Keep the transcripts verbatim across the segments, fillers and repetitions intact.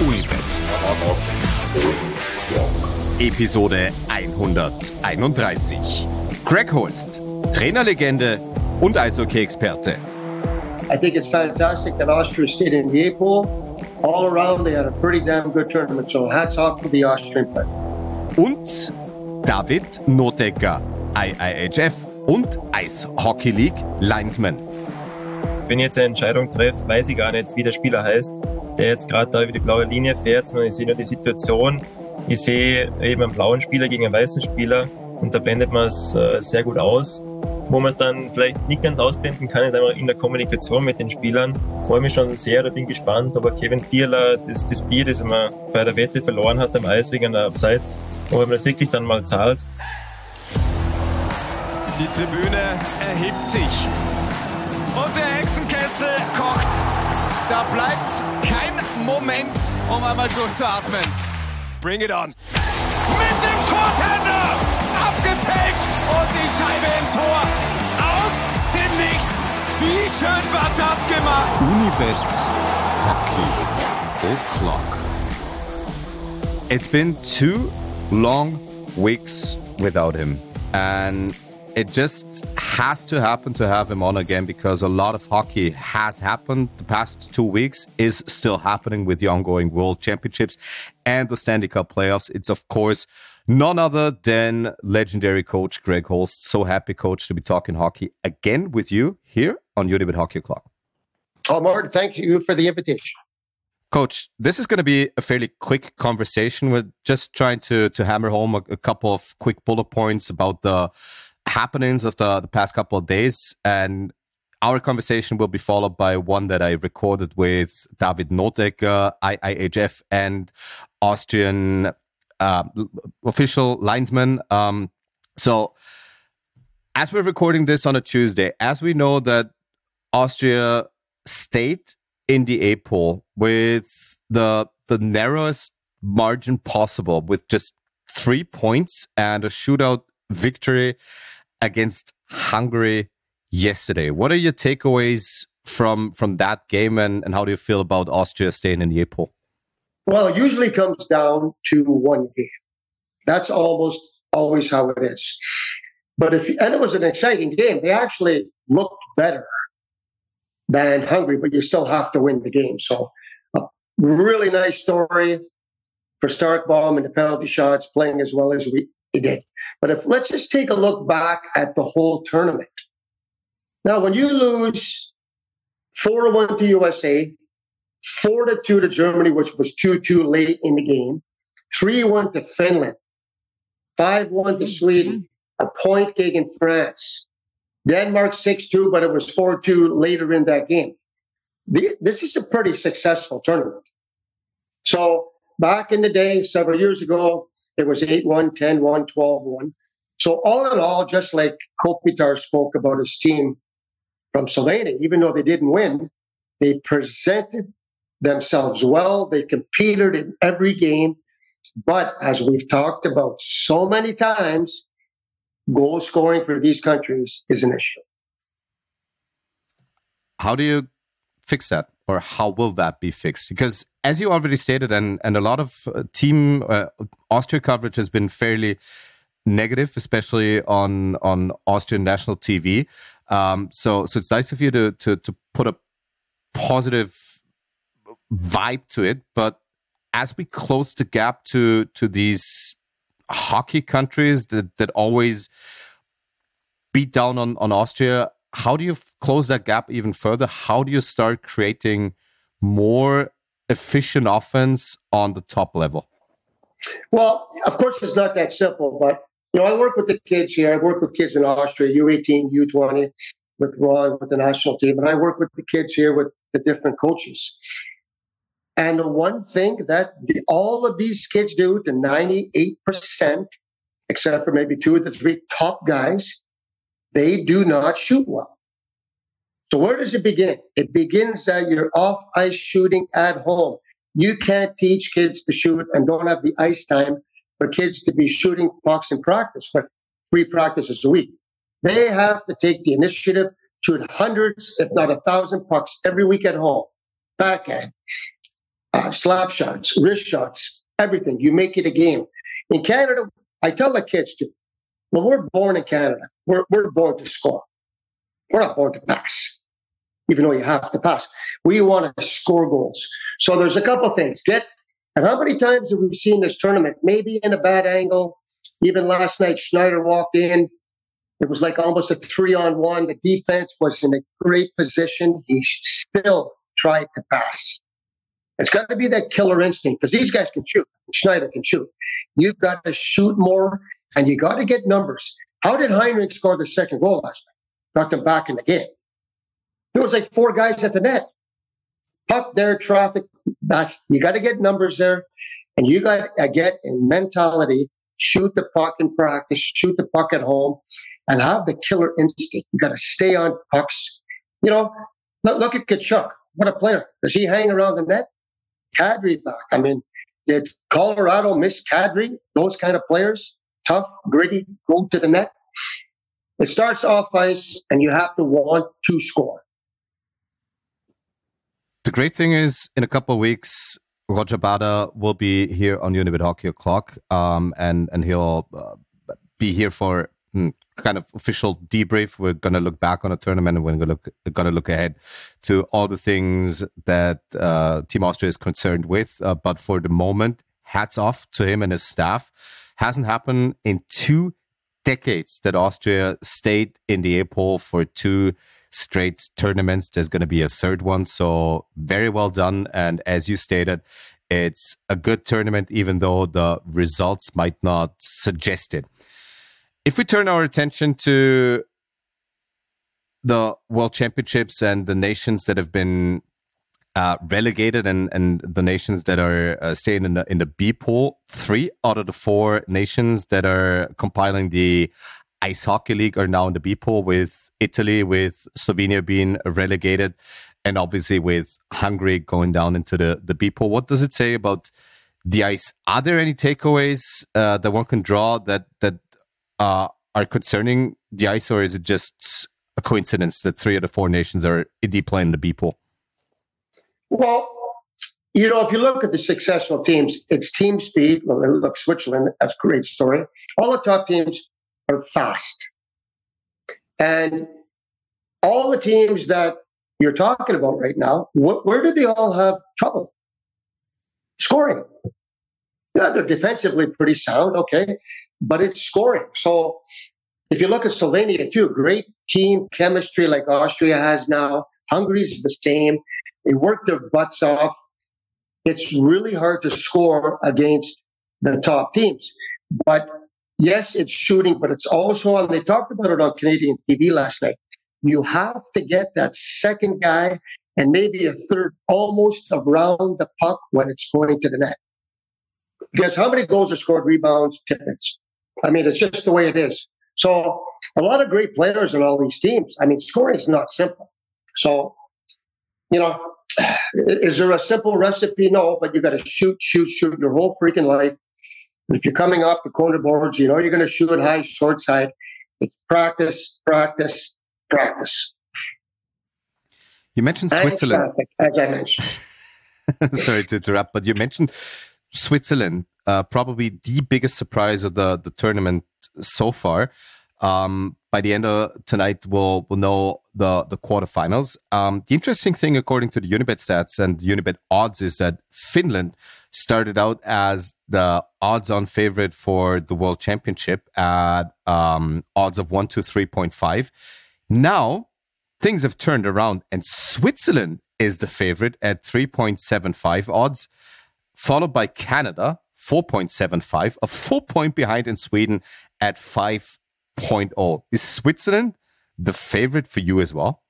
Unibet. Episode hunderteinunddreißig. Greg Holst, Trainerlegende und Eishockey-Experte. I think it's fantastic that Austria stayed in the A pool. All around, they had a pretty damn good tournament, so hats off to the Austrian player. Und David Notecker, I I H F und Eishockey League Linesman. Wenn ich jetzt eine Entscheidung treffe, weiß ich gar nicht, wie der Spieler heißt, der jetzt gerade da über die blaue Linie fährt, sondern ich sehe nur die Situation. Ich sehe eben einen blauen Spieler gegen einen weißen Spieler und da blendet man es äh, sehr gut aus. Wo man es dann vielleicht nicht ganz ausblenden kann, ist einfach in der Kommunikation mit den Spielern. Ich freue mich schon sehr, da bin gespannt, ob Kevin Fiala das, das Bier, das er bei der Wette verloren hat am Eis wegen der Abseits, ob er das wirklich dann mal zahlt. Die Tribüne erhebt sich und der Hexenkessel kocht. Da bleibt kein Moment, um einmal durchzuatmen. Bring it on. Mit dem Shorthander abgefälscht und die Scheibe im Tor. Aus dem Nichts. Wie schön war das gemacht. Unibet Hockey O'Clock. It's been two long weeks without him, and it just has to happen to have him on again because a lot of hockey has happened the past two weeks, is still happening with the ongoing World Championships and the Stanley Cup playoffs. It's, of course, none other than legendary coach Greg Holst. So happy, coach, to be talking hockey again with you here on Unibet Hockey O'Clock. Oh, Martin, thank you for the invitation. Coach, this is going to be a fairly quick conversation. We're just trying to, to hammer home a, a couple of quick bullet points about the happenings of the, the past couple of days, and our conversation will be followed by one that I recorded with David Notecker, I I H F and Austrian uh, official linesman. Um, so as we're recording this on a Tuesday, as we know that Austria stayed in the A pool with the the narrowest margin possible, with just three points and a shootout victory against Hungary yesterday. What are your takeaways from from that game, and, and how do you feel about Austria staying in the A pool? Well, it usually comes down to one game. That's almost always how it is. But if and it was an exciting game. They actually looked better than Hungary, but you still have to win the game. So a really nice story for Starkbaum and the penalty shots, playing as well as we He did. But if let's just take a look back at the whole tournament. Now, when you lose four to one to U S A, four to two to Germany, which was two two late in the game, three one to Finland, five one to Sweden, a point against France, Denmark six two, but it was four two later in that game. The, this is a pretty successful tournament. So back in the day, several years ago, it was eight one, ten one, twelve one. So all in all, just like Kopitar spoke about his team from Slovenia, even though they didn't win, they presented themselves well. They competed in every game. But as we've talked about so many times, goal scoring for these countries is an issue. How do you fix that? Or how will that be fixed? Because as you already stated, and, and a lot of uh, team uh, Austria coverage has been fairly negative, especially on on Austrian national T V. Um, so so it's nice of you to, to to put a positive vibe to it. But as we close the gap to to these hockey countries that, that always beat down on, on Austria, how do you f- close that gap even further? How do you start creating more efficient offense on the top level? Well, of course, it's not that simple, but you know, I work with the kids here. I work with kids in Austria, U eighteen, U twenty, with Ron, with the national team, and I work with the kids here with the different coaches. And the one thing that the, all of these kids do, the ninety-eight percent, except for maybe two of the three top guys, they do not shoot well. So where does it begin? It begins at your off-ice shooting at home. You can't teach kids to shoot and don't have the ice time for kids to be shooting pucks in practice with three practices a week. They have to take the initiative, shoot hundreds, if not a thousand pucks every week at home. Backhand, uh, uh, slap shots, wrist shots, everything. You make it a game. In Canada, I tell the kids too, well, we're born in Canada. We're, we're born to score. We're not born to pass, even though you have to pass. We want to score goals. So there's a couple things. Get, and how many times have we seen this tournament? Maybe in a bad angle. Even last night, Schneider walked in. It was like almost a three-on-one. The defense was in a great position. He still tried to pass. It's got to be that killer instinct because these guys can shoot. Schneider can shoot. You've got to shoot more, and you got to get numbers. How did Heinrich score the second goal last night? Got them back in the game. There was like four guys at the net. Puck there, traffic. That's you got to get numbers there, and you got to get in mentality. Shoot the puck in practice. Shoot the puck at home, and have the killer instinct. You got to stay on pucks. You know, look, look at Tkachuk. What a player! Does he hang around the net? Kadri back. I mean, did Colorado miss Kadri? Those kind of players, tough, gritty, go to the net. It starts off ice, and you have to want to score. The great thing is, in a couple of weeks, Roger Bada will be here on Unibet Hockey O'Clock, um, and and he'll uh, be here for mm, kind of official debrief. We're going to look back on the tournament, and we're going to look going to look ahead to all the things that uh, Team Austria is concerned with. Uh, but for the moment, hats off to him and his staff. Hasn't happened in two decades that Austria stayed in the A poll for two straight tournaments. There's going to be a third one, so very well done. And as you stated, it's a good tournament, even though the results might not suggest it. If we turn our attention to the World Championships and the nations that have been uh, relegated and, and the nations that are uh, staying in the, in the B pool, three out of the four nations that are compiling the Ice Hockey League are now in the B pool, with Italy, with Slovenia being relegated, and obviously with Hungary going down into the, the B pool. What does it say about the ice? Are there any takeaways uh, that one can draw that that uh, are concerning the ice, or is it just a coincidence that three of the four nations are indeed playing in the B pool? Well, you know, if you look at the successful teams, it's team speed. Well, look, Switzerland, that's a great story. All the top teams are fast. And all the teams that you're talking about right now, wh- where do they all have trouble? Scoring. Yeah, they're defensively pretty sound, okay, but it's scoring. So if you look at Slovenia too, great team chemistry like Austria has now. Hungary's the same. They work their butts off. It's really hard to score against the top teams. But yes, it's shooting, but it's also, and they talked about it on Canadian T V last night, you have to get that second guy and maybe a third almost around the puck when it's going to the net. Because how many goals are scored, rebounds, tip-ins? I mean, it's just the way it is. So a lot of great players in all these teams. I mean, scoring is not simple. So, you know, is there a simple recipe? No, but you got to shoot, shoot, shoot your whole freaking life. If you're coming off the corner boards, you know you're going to shoot high, short side. It's practice, practice, practice. You mentioned Switzerland. Traffic, as I mentioned. Sorry to interrupt, but you mentioned Switzerland, uh, probably the biggest surprise of the, the tournament so far. Um, by the end of tonight, we'll we'll know the the quarterfinals. Um, the interesting thing, according to the Unibet stats and Unibet odds, is that Finland started out as the odds-on favorite for the World Championship at um, odds of one to three point five. Now things have turned around, and Switzerland is the favorite at three point seven five odds, followed by Canada four point seven five, a full point behind in Sweden at five point oh. Is Switzerland the favorite for you as well?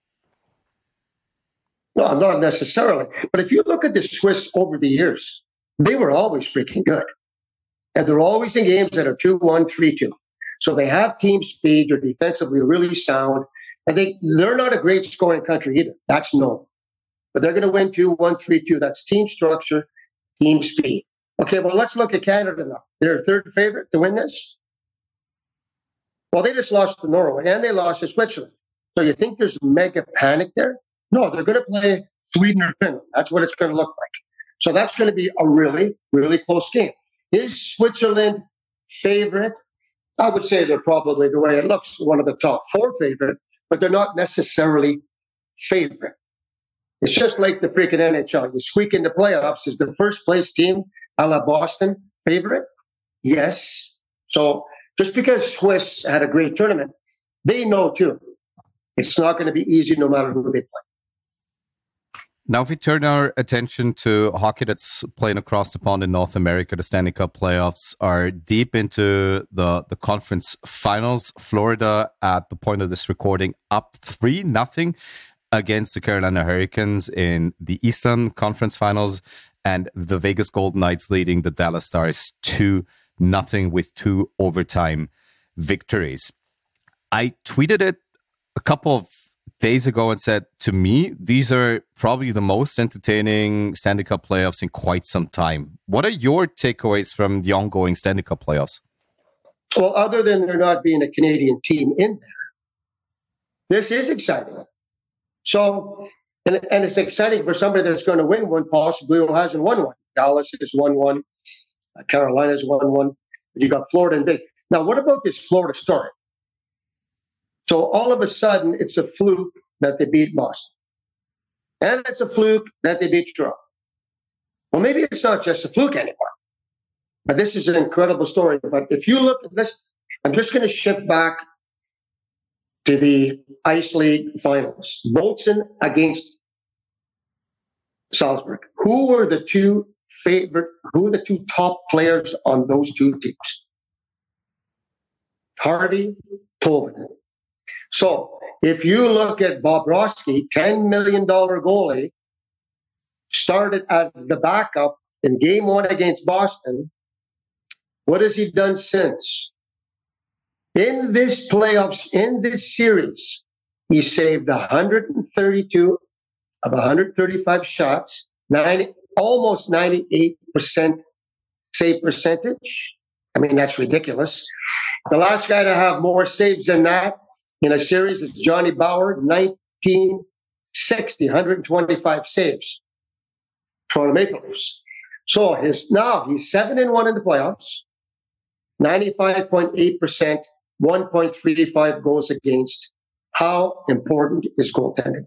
No, not necessarily. But if you look at the Swiss over the years, they were always freaking good. And they're always in games that are two one, three two. So they have team speed. They're defensively really sound. And they, they're not a great scoring country either. That's known. But they're going to win two one, three two. That's team structure, team speed. Okay, well, let's look at Canada now. They're third favorite to win this. Well, they just lost to Norway, and they lost to Switzerland. So you think there's mega panic there? No, they're going to play Sweden or Finland. That's what it's going to look like. So that's going to be a really, really close game. Is Switzerland favorite? I would say they're probably, the way it looks, one of the top four favorite, but they're not necessarily favorite. It's just like the freaking N H L. You squeak into playoffs. Is the first place team, a la Boston, favorite? Yes. So just because Swiss had a great tournament, they know too. It's not going to be easy no matter who they play. Now, if we turn our attention to hockey that's playing across the pond in North America, the Stanley Cup playoffs are deep into the, the conference finals. Florida, at the point of this recording, up three nothing against the Carolina Hurricanes in the Eastern Conference Finals, and the Vegas Golden Knights leading the Dallas Stars two nothing with two overtime victories. I tweeted it a couple of days ago and said, to me, these are probably the most entertaining Stanley Cup playoffs in quite some time. What are your takeaways from the ongoing Stanley Cup playoffs? Well, other than there not being a Canadian team in there, this is exciting. So, and, and it's exciting for somebody that's going to win one, possibly who hasn't won one. Dallas has won one. Carolina's won one. You got Florida and big. Now, what about this Florida story? So all of a sudden, it's a fluke that they beat Boston. And it's a fluke that they beat Toronto. Well, maybe it's not just a fluke anymore. But this is an incredible story. But if you look at this, I'm just going to shift back to the Ice League finals. Bolton against Salzburg. Who were the two favorite, who were the two top players on those two teams? Harvey, Tolvanen. So if you look at Bobrovsky, ten million dollars goalie, started as the backup in game one against Boston, what has he done since? In this playoffs, in this series, he saved one hundred thirty-two of one hundred thirty-five shots, ninety, almost ninety-eight percent save percentage. I mean, that's ridiculous. The last guy to have more saves than that in a series is Johnny Bauer, nineteen sixty, one hundred twenty-five saves. Toronto Maple Leafs. So his now he's seven and one in the playoffs, ninety-five point eight percent, one point three five goals against. How important is goaltending?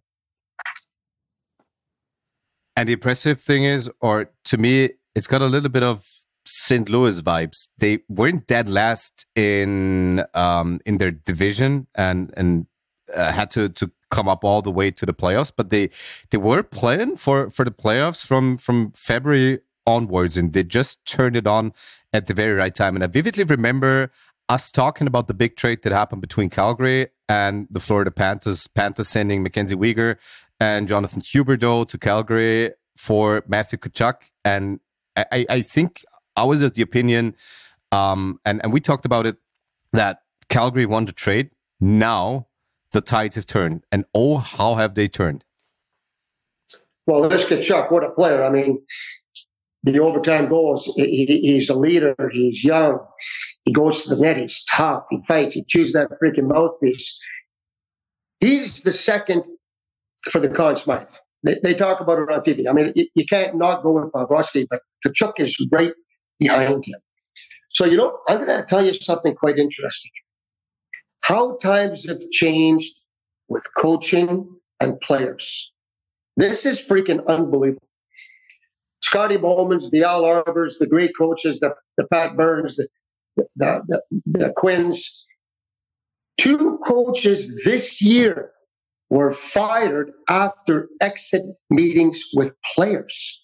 And the impressive thing is, or to me, it's got a little bit of Saint Louis vibes. They weren't dead last in um, in their division and and uh, had to, to come up all the way to the playoffs, but they they were playing for, for the playoffs from, from February onwards, and they just turned it on at the very right time. And I vividly remember us talking about the big trade that happened between Calgary and the Florida Panthers. Panthers sending Mackenzie Weegar and Jonathan Huberdeau to Calgary for Matthew Tkachuk, and I, I think I was of the opinion, um, and, and we talked about it, that Calgary won the trade. Now the tides have turned. And oh, how have they turned? Well, this Tkachuk, what a player. I mean, the overtime goals, he, he's a leader. He's young. He goes to the net. He's tough. He fights. He chews that freaking mouthpiece. He's the second for the Conn Smythe. They, they talk about it on T V. I mean, you, you can't not go with Bobrovsky, but Tkachuk is right behind him. So, you know, I'm going to tell you something quite interesting. How times have changed with coaching and players. This is freaking unbelievable. Scotty Bowman's, the Al Arbors, the great coaches, the, the Pat Burns, the, the, the, the Quinns. Two coaches this year were fired after exit meetings with players.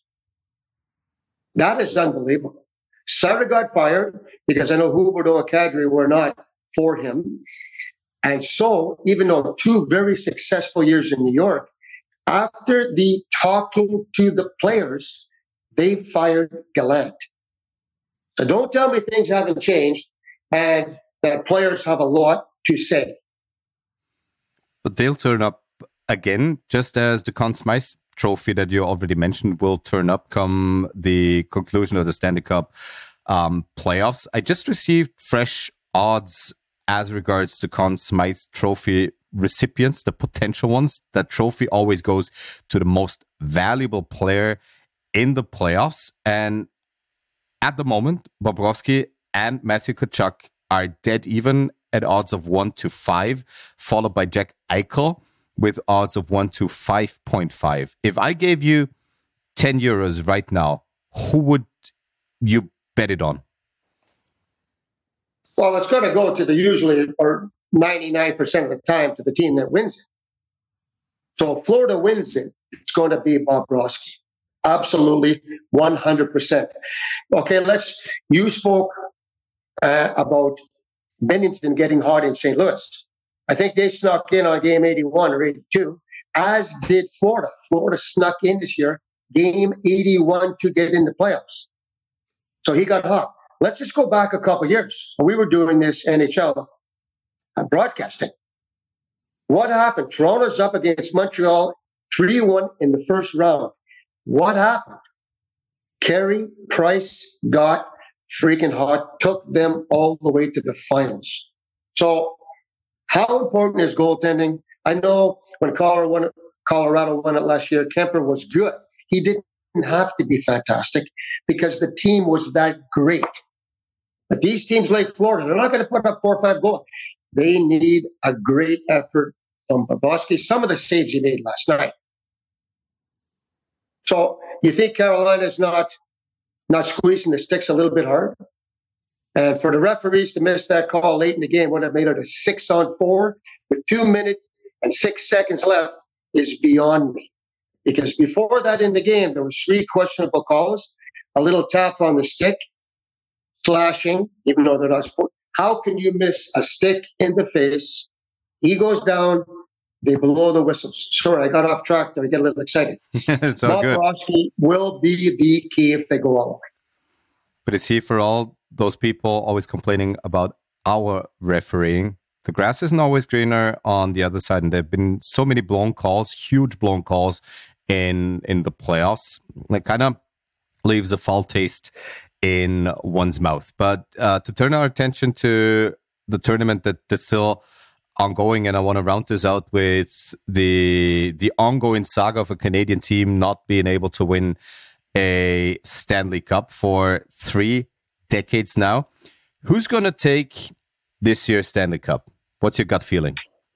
That is unbelievable. Sutter got fired because I know Huberdeau and Kadri were not for him. And so, even though two very successful years in New York, after the talking to the players, they fired Gallant. So don't tell me things haven't changed and that players have a lot to say. But they'll turn up again, just as the Conn Smythe trophy that you already mentioned will turn up come the conclusion of the Stanley Cup um, playoffs. I just received fresh odds as regards to Conn Smythe trophy recipients, the potential ones. That trophy always goes to the most valuable player in the playoffs. And at the moment, Bobrovsky and Matthew Tkachuk are dead even at odds of one to five, followed by Jack Eichel with odds of one to five point five. If I gave you ten euros right now, who would you bet it on? Well, it's going to go to the usually, or ninety-nine percent of the time, to the team that wins it. So if Florida wins it, it's going to be Bobrovsky. Absolutely, one hundred percent. Okay, let's, you spoke uh, about Bennington getting hot in Saint Louis. I think they snuck in on game eighty-one or eighty-two, as did Florida. Florida snuck in this year, game eighty-one, to get in the playoffs. So he got hot. Let's just go back a couple of years. We were doing this N H L broadcasting. What happened? Toronto's up against Montreal three one in the first round. What happened? Carey Price got freaking hot, took them all the way to the finals. So how important is goaltending? I know when Colorado won it, Colorado won it last year, Kemper was good. He didn't have to be fantastic because the team was that great. But these teams like Florida, they're not going to put up four or five goals. They need a great effort from Bobrovsky. Some of the saves he made last night. So you think Carolina's not not squeezing the sticks a little bit hard? And for the referees to miss that call late in the game would have made it a six on four with two minutes and six seconds left is beyond me. Because before that in the game, there was three questionable calls, a little tap on the stick, slashing, even though they're not supposed. How can you miss a stick in the face? He goes down, they blow the whistles. Sorry, I got off track there. I get a little excited. It's all good. Bobrovsky will be the key if they go all the way. But is he for all those people always complaining about our refereeing? The grass isn't always greener on the other side, and there have been so many blown calls, huge blown calls in in the playoffs. Like, kind of leaves a foul taste in one's mouth. But uh, to turn our attention to the tournament that, that's still ongoing, and I want to round this out with the the ongoing saga of a Canadian team not being able to win a Stanley Cup for three decades now. Who's going to take this year's Stanley Cup? What's your gut feeling?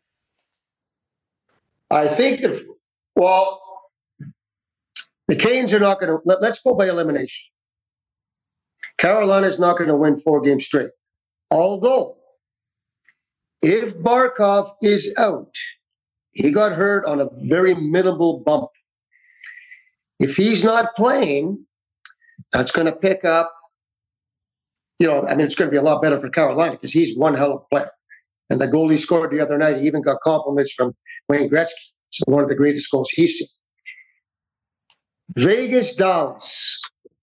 I think that, well, the Canes are not going to, let, let's go by elimination. Carolina's not going to win four games straight. Although, if Barkov is out, he got hurt on a very minimal bump. If he's not playing, that's going to pick up, you know, I mean, it's going to be a lot better for Carolina because he's one hell of a player. And the goal he scored the other night, he even got compliments from Wayne Gretzky. It's one of the greatest goals he's seen. Vegas, Dallas.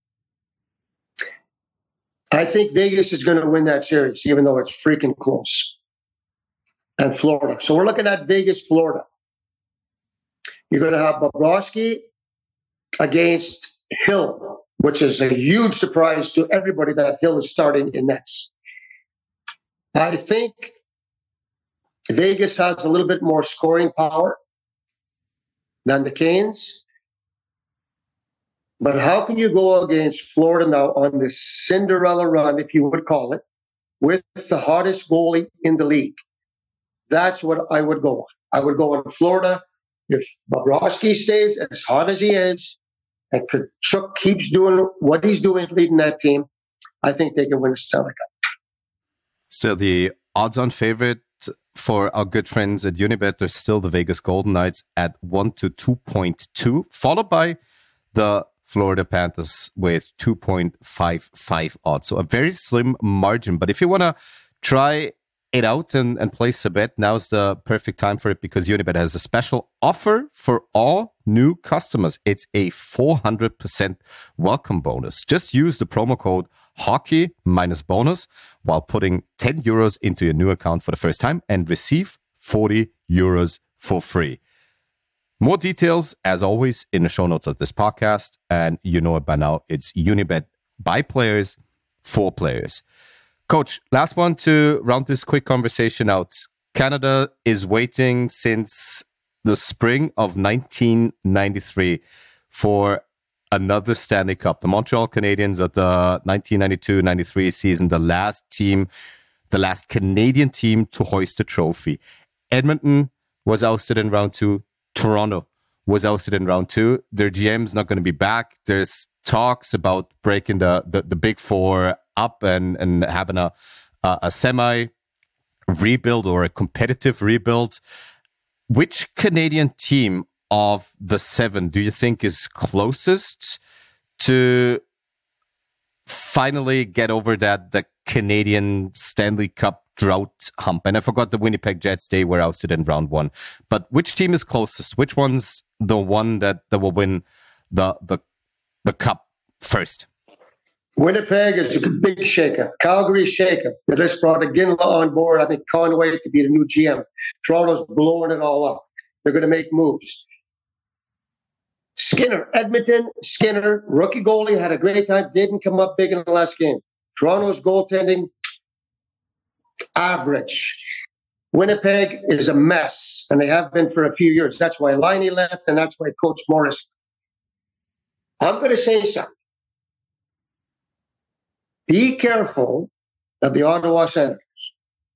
I think Vegas is going to win that series, even though it's freaking close. And Florida. So we're looking at Vegas, Florida. You're going to have Bobrovsky against Hill, which is a huge surprise to everybody that Hill is starting in nets. I think Vegas has a little bit more scoring power than the Canes. But how can you go against Florida now on this Cinderella run, if you would call it, with the hottest goalie in the league? That's what I would go on. I would go on Florida. If Bobrovsky stays as hot as he is, and Tkachuk keeps doing what he's doing, leading that team, I think they can win a Stanley Cup. Still, the odds-on favorite for our good friends at Unibet, there's still the Vegas Golden Knights at one to two point two, followed by the Florida Panthers with two point five five odds. So a very slim margin. But if you want to try it out and, and place a bet, now's the perfect time for it because Unibet has a special offer for all new customers. It's a four hundred percent welcome bonus. Just use the promo code hockey minus bonus while putting ten euros into your new account for the first time and receive forty euros for free. More details, as always, in the show notes of this podcast. And you know it by now. It's Unibet by players, for players. Coach, last one to round this quick conversation out. Canada is waiting since the spring of nineteen ninety-three for another Stanley Cup. The Montreal Canadiens at the nineteen ninety-two ninety-three season, the last team, the last Canadian team to hoist the trophy. Edmonton was ousted in round two. Toronto was ousted in round two. Their G M's not going to be back. There's talks about breaking the, the, the big four up and, and having a, a, a semi rebuild or a competitive rebuild. Which Canadian team of the seven do you think is closest to finally get over that the Canadian Stanley Cup drought hump? And I forgot the Winnipeg Jets, they were ousted in round one. But which team is closest? Which one's the one that, that will win the, the the cup first? Winnipeg is a big shakeup. Calgary shakeup. They just brought Ginla on board. I think Conway to be the new G M. Toronto's blowing it all up. They're going to make moves. Skinner, Edmonton, Skinner, rookie goalie, had a great time. Didn't come up big in the last game. Toronto's goaltending, average. Winnipeg is a mess, and they have been for a few years. That's why Laine left, and that's why Coach Morris. I'm going to say something. Be careful of the Ottawa Senators.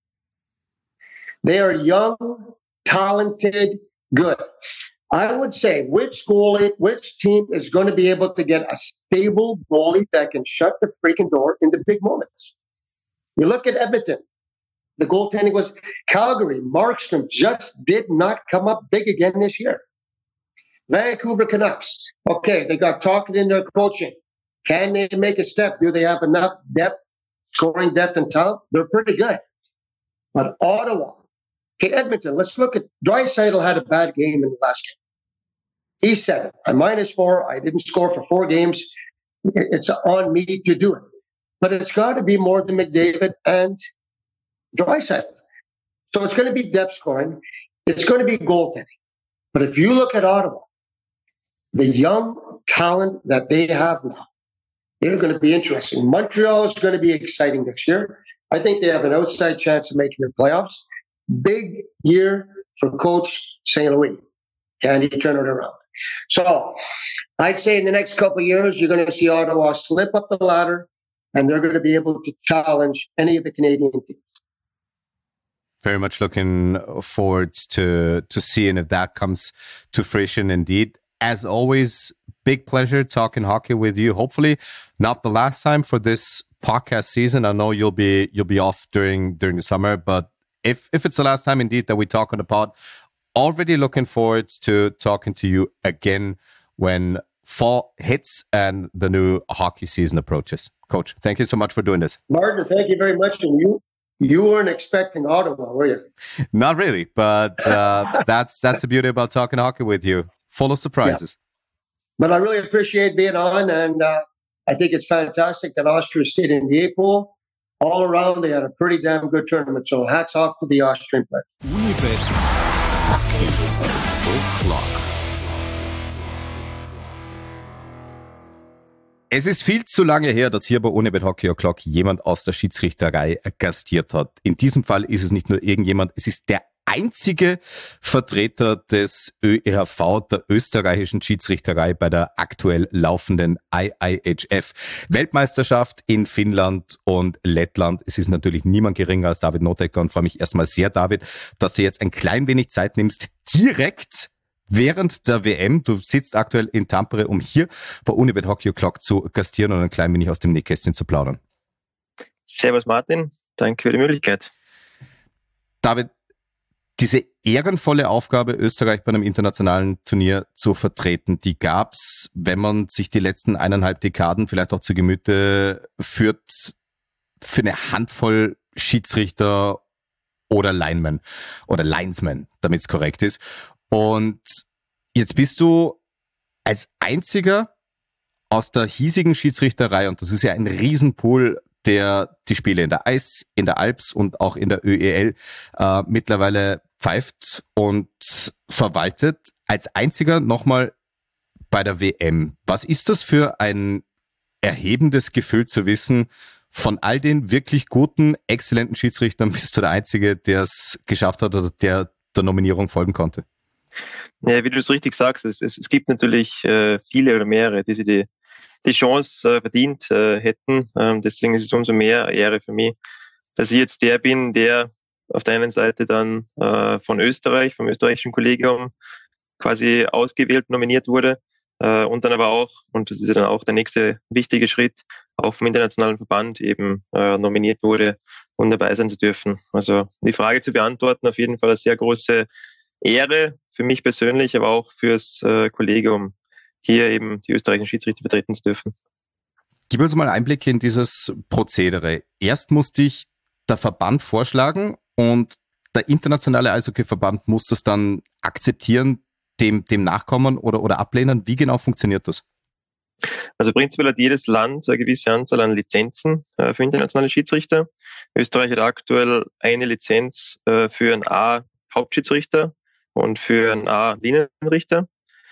They are young, talented, good. I would say which goalie, which team is going to be able to get a stable goalie that can shut the freaking door in the big moments. You look at Edmonton. The goaltending was Calgary. Markstrom just did not come up big again this year. Vancouver Canucks. Okay, they got talking in their coaching. Can they make a step? Do they have enough depth, scoring depth and talent? They're pretty good. But Ottawa. Okay, Edmonton, let's look at Draisaitl had a bad game in the last game. He said it. I'm minus four. I didn't score for four games. It's on me to do it. But it's got to be more than McDavid and Draisaitl. So it's going to be depth scoring. It's going to be goaltending. But if you look at Ottawa, the young talent that they have now, they're going to be interesting. Montreal is going to be exciting next year. I think they have an outside chance of making the playoffs. Big year for Coach Saint Louis. Can he turn it around? So I'd say in the next couple of years, you're going to see Ottawa slip up the ladder, and they're going to be able to challenge any of the Canadian teams. Very much looking forward to to seeing if that comes to fruition indeed. As always, big pleasure talking hockey with you. Hopefully not the last time for this podcast season. I know you'll be you'll be off during during the summer, but if if it's the last time indeed that we talk on the pod, already looking forward to talking to you again when fall hits and the new hockey season approaches. Coach, thank you so much for doing this. Martin, thank you very much. And you you weren't expecting Ottawa, were you? Not really, but uh, that's that's the beauty about talking hockey with you. Full of surprises. Yeah. But I really appreciate being on, and uh, I think it's fantastic that Austria stayed in the A pool. All around, they had a pretty damn good tournament. So hats off to the Austrian players. Unibet Hockey O'Clock. Es ist viel zu lange her, dass hier bei Unibet Hockey O'Clock jemand aus der Schiedsrichterei gastiert hat. In diesem Fall ist es nicht nur irgendjemand, es ist der einzige Vertreter des Ö E H V, der österreichischen Schiedsrichterei bei der aktuell laufenden I I H F Weltmeisterschaft in Finnland und Lettland. Es ist natürlich niemand geringer als David Notecker und freue mich erstmal sehr, David, dass du jetzt ein klein wenig Zeit nimmst, direkt während der W M. Du sitzt aktuell in Tampere, um hier bei Unibet Hockey O'Clock zu gastieren und ein klein wenig aus dem Nähkästchen zu plaudern. Servus Martin, danke für die Möglichkeit. David, diese ehrenvolle Aufgabe, Österreich bei einem internationalen Turnier zu vertreten, die gab's, wenn man sich die letzten eineinhalb Dekaden vielleicht auch zu Gemüte führt, für eine Handvoll Schiedsrichter oder Linemen oder Linesmen, damit es korrekt ist. Und jetzt bist du als einziger aus der hiesigen Schiedsrichterei, und das ist ja ein Riesenpool, der die Spiele in der Eis, in der Alps und auch in der Ö E L äh, mittlerweile pfeift und verwaltet, als einziger nochmal bei der W M. Was ist das für ein erhebendes Gefühl zu wissen, von all den wirklich guten, exzellenten Schiedsrichtern bist du der Einzige, der es geschafft hat oder der der Nominierung folgen konnte? Ja, wie du es richtig sagst, es, es, es gibt natürlich äh, viele oder mehrere, die sich die, die Chance äh, verdient äh, hätten. Ähm, deswegen ist es umso mehr Ehre für mich, dass ich jetzt der bin, der auf der einen Seite dann äh, von Österreich, vom österreichischen Kollegium quasi ausgewählt, nominiert wurde äh, und dann aber auch, und das ist ja dann auch der nächste wichtige Schritt, auch vom internationalen Verband eben äh, nominiert wurde, um dabei sein zu dürfen. Also die Frage zu beantworten, auf jeden Fall eine sehr große Ehre für mich persönlich, aber auch fürs äh, Kollegium, hier eben die österreichischen Schiedsrichter vertreten zu dürfen. Gib uns mal Einblicke in dieses Prozedere. Erst muss dich der Verband vorschlagen und der internationale Eishockeyverband muss das dann akzeptieren, dem, dem nachkommen oder, oder ablehnen. Wie genau funktioniert das? Also prinzipiell hat jedes Land eine gewisse Anzahl an Lizenzen äh, für internationale Schiedsrichter. Österreich hat aktuell eine Lizenz äh, für einen A-Hauptschiedsrichter und für einen A-Linienrichter.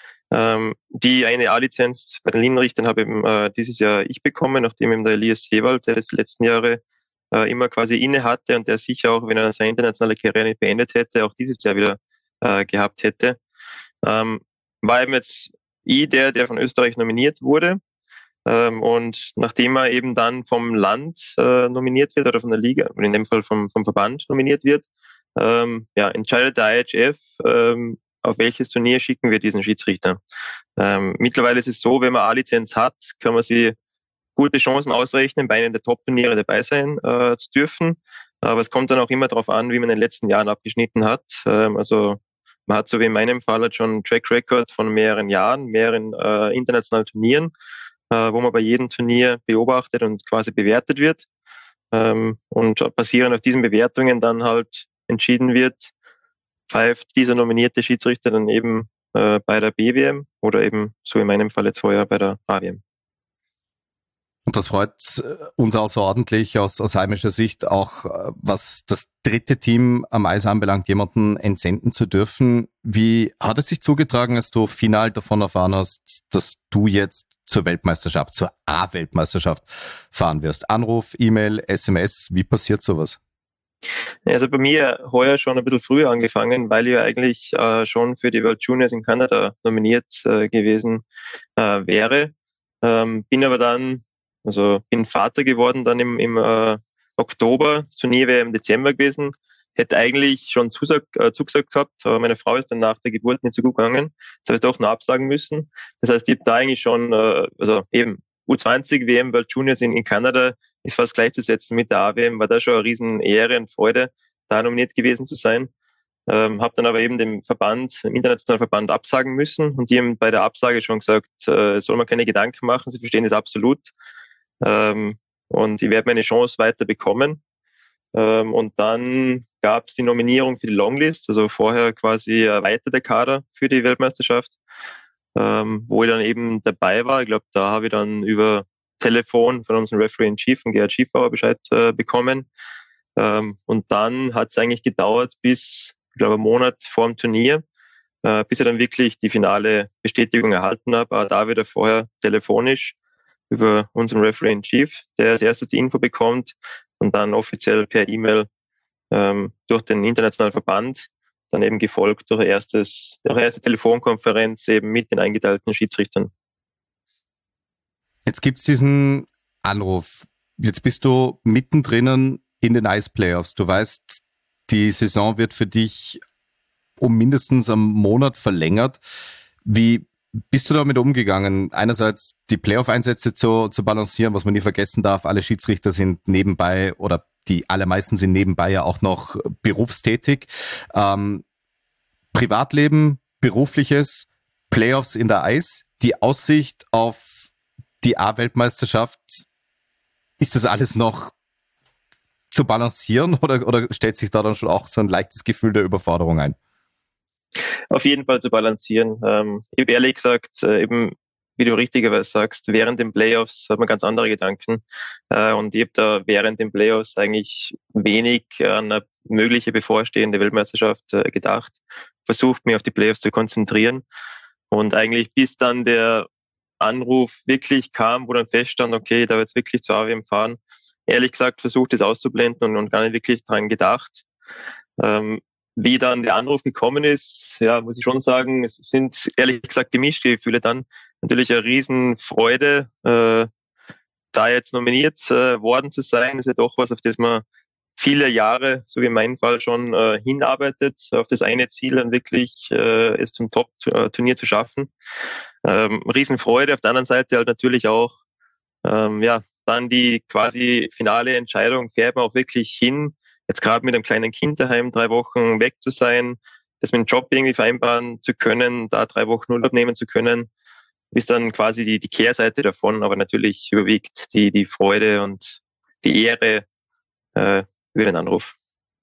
Ähm, die eine A-Lizenz bei den Linienrichtern habe eben äh, dieses Jahr ich bekommen, nachdem eben der Elias Ewald, der das die letzten Jahre äh, immer quasi inne hatte und der sicher auch, wenn er seine internationale Karriere nicht beendet hätte, auch dieses Jahr wieder äh, gehabt hätte. Ähm, war eben jetzt ich der, der von Österreich nominiert wurde. Ähm, und nachdem er eben dann vom Land äh, nominiert wird oder von der Liga, oder in dem Fall vom, vom Verband nominiert wird, ähm, ja, entscheidet der I H F, ähm, auf welches Turnier schicken wir diesen Schiedsrichter. Ähm, mittlerweile ist es so, wenn man A-Lizenz hat, kann man sich gute Chancen ausrechnen, bei einem der Top-Turniere dabei sein äh, zu dürfen. Aber es kommt dann auch immer darauf an, wie man in den letzten Jahren abgeschnitten hat. Ähm, also man hat so wie in meinem Fall halt schon einen Track Record von mehreren Jahren, mehreren äh, internationalen Turnieren, äh, wo man bei jedem Turnier beobachtet und quasi bewertet wird. Ähm, und basierend auf diesen Bewertungen dann halt entschieden wird, pfeift dieser nominierte Schiedsrichter dann eben äh, bei der B W M oder eben so in meinem Fall jetzt vorher bei der A W M. Und das freut uns außerordentlich aus, aus heimischer Sicht auch, was das dritte Team am Eis anbelangt, jemanden entsenden zu dürfen. Wie hat es sich zugetragen, als du final davon erfahren hast, dass du jetzt zur Weltmeisterschaft, zur A-Weltmeisterschaft fahren wirst? Anruf, E-Mail, S M S, wie passiert sowas? Also bei mir heuer schon ein bisschen früher angefangen, weil ich eigentlich äh, schon für die World Juniors in Kanada nominiert äh, gewesen äh, wäre. Ähm, bin aber dann, also bin Vater geworden dann im, im äh, Oktober, das Turnier wäre im Dezember gewesen, hätte eigentlich schon zusag, äh, zugesagt gehabt, aber meine Frau ist dann nach der Geburt nicht so gut gegangen, das habe ich doch noch absagen müssen. Das heißt, ich habe da eigentlich schon, äh, also eben U zwanzig W M World Juniors in, in Kanada ist fast gleichzusetzen mit der A W M, war da schon eine riesen Ehre und Freude, da nominiert gewesen zu sein. Ähm, habe dann aber eben dem Verband, dem internationalen Verband absagen müssen und die haben bei der Absage schon gesagt, äh, soll man keine Gedanken machen, sie verstehen das absolut. Ähm, und ich werde meine Chance weiter bekommen. Ähm, und dann gab es die Nominierung für die Longlist, also vorher quasi erweiterte Kader für die Weltmeisterschaft, ähm, wo ich dann eben dabei war. Ich glaube, da habe ich dann über Telefon von unserem Referee-in-Chief, von Gerhard Schiefauer, Bescheid äh, bekommen. Ähm, und dann hat es eigentlich gedauert bis, ich glaube, einen Monat vor dem Turnier, äh, bis ich dann wirklich die finale Bestätigung erhalten habe. Aber da wieder vorher telefonisch über unseren Referee-in-Chief, der als erstes die Info bekommt und dann offiziell per E-Mail ähm, durch den internationalen Verband, dann eben gefolgt durch, ein erstes, durch eine erste Telefonkonferenz eben mit den eingeteilten Schiedsrichtern. Jetzt gibt's diesen Anruf. Jetzt bist du mittendrin in den Eis-Playoffs. Du weißt, die Saison wird für dich um mindestens einen Monat verlängert. Wie bist du damit umgegangen? Einerseits die Playoff-Einsätze zu, zu balancieren, was man nie vergessen darf. Alle Schiedsrichter sind nebenbei oder die allermeisten sind nebenbei ja auch noch berufstätig. Ähm, Privatleben, berufliches, Playoffs in der Eis, die Aussicht auf die A-Weltmeisterschaft, ist das alles noch zu balancieren oder, oder stellt sich da dann schon auch so ein leichtes Gefühl der Überforderung ein? Auf jeden Fall zu balancieren. Ähm, ich habe ehrlich gesagt, äh, eben, wie du richtigerweise sagst, während den Playoffs hat man ganz andere Gedanken. Äh, und ich habe da während den Playoffs eigentlich wenig an eine mögliche bevorstehende Weltmeisterschaft äh, gedacht. Versucht, mich auf die Playoffs zu konzentrieren. Und eigentlich bis dann der Anruf wirklich kam, wo dann feststand, okay, ich darf jetzt wirklich zur A W M fahren. Ehrlich gesagt, versucht es auszublenden und, und gar nicht wirklich dran gedacht. Ähm, wie dann der Anruf gekommen ist, ja, muss ich schon sagen, es sind ehrlich gesagt gemischte Gefühle dann. Natürlich eine Riesenfreude, äh, da jetzt nominiert äh, worden zu sein, ist ja doch was, auf das man viele Jahre, so wie in meinem Fall schon, äh, hinarbeitet, auf das eine Ziel dann wirklich äh, es zum Top-Turnier zu schaffen. Ähm, Riesenfreude, auf der anderen Seite halt natürlich auch, ähm, ja, dann die quasi finale Entscheidung, fährt man auch wirklich hin, jetzt gerade mit einem kleinen Kind daheim drei Wochen weg zu sein, das mit dem Job irgendwie vereinbaren zu können, da drei Wochen Urlaub nehmen zu können, ist dann quasi die, die Kehrseite davon, aber natürlich überwiegt die, die Freude und die Ehre äh, über den Anruf.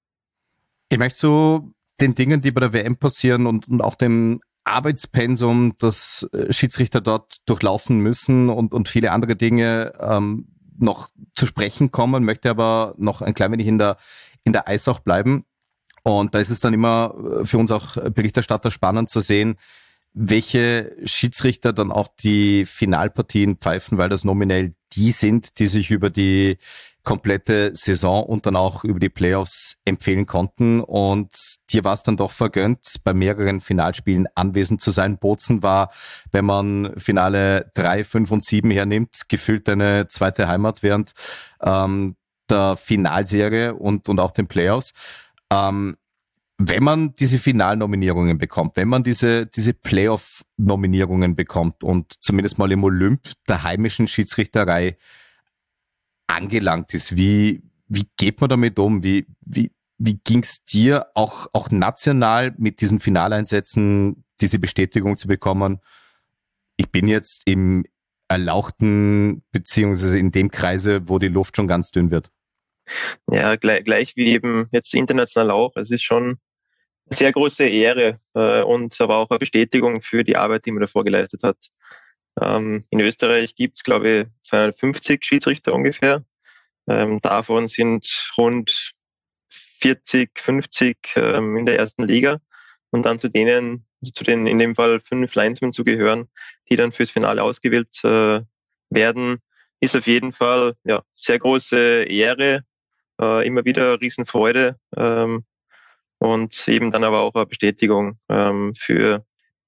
Ich möchte zu den Dingen, die bei der W M passieren und, und auch dem Arbeitspensum, das Schiedsrichter dort durchlaufen müssen und, und viele andere Dinge ähm, noch zu sprechen kommen, möchte aber noch ein klein wenig in der, in der Eis auch bleiben. Und da ist es dann immer für uns auch Berichterstatter spannend zu sehen, welche Schiedsrichter dann auch die Finalpartien pfeifen, weil das nominell die sind, die sich über die komplette Saison und dann auch über die Playoffs empfehlen konnten. Und dir war es dann doch vergönnt, bei mehreren Finalspielen anwesend zu sein. Bozen war, wenn man Finale drei, fünf und sieben hernimmt, gefühlt eine zweite Heimat während ähm, der Finalserie und, und auch den Playoffs. Ähm, Wenn man diese Finalnominierungen bekommt, wenn man diese, diese Playoff-Nominierungen bekommt und zumindest mal im Olymp der heimischen Schiedsrichterei angelangt ist, wie, wie geht man damit um? Wie, wie, wie ging's dir auch, auch national mit diesen Finaleinsätzen, diese Bestätigung zu bekommen? Ich bin jetzt im erlauchten, beziehungsweise in dem Kreise, wo die Luft schon ganz dünn wird. Ja, gleich, gleich wie eben jetzt international auch. Es ist schon eine sehr große Ehre äh, und aber auch eine Bestätigung für die Arbeit, die man davor geleistet hat. Ähm, in Österreich gibt es, glaube ich, zweihundertfünfzig Schiedsrichter ungefähr. Ähm, davon sind rund vierzig, fünfzig ähm, in der ersten Liga und dann zu denen, also zu den in dem Fall fünf Linesmen zu gehören, die dann fürs Finale ausgewählt äh, werden, ist auf jeden Fall ja sehr große Ehre. Äh, immer wieder Riesenfreude ähm, und eben dann aber auch eine Bestätigung ähm, für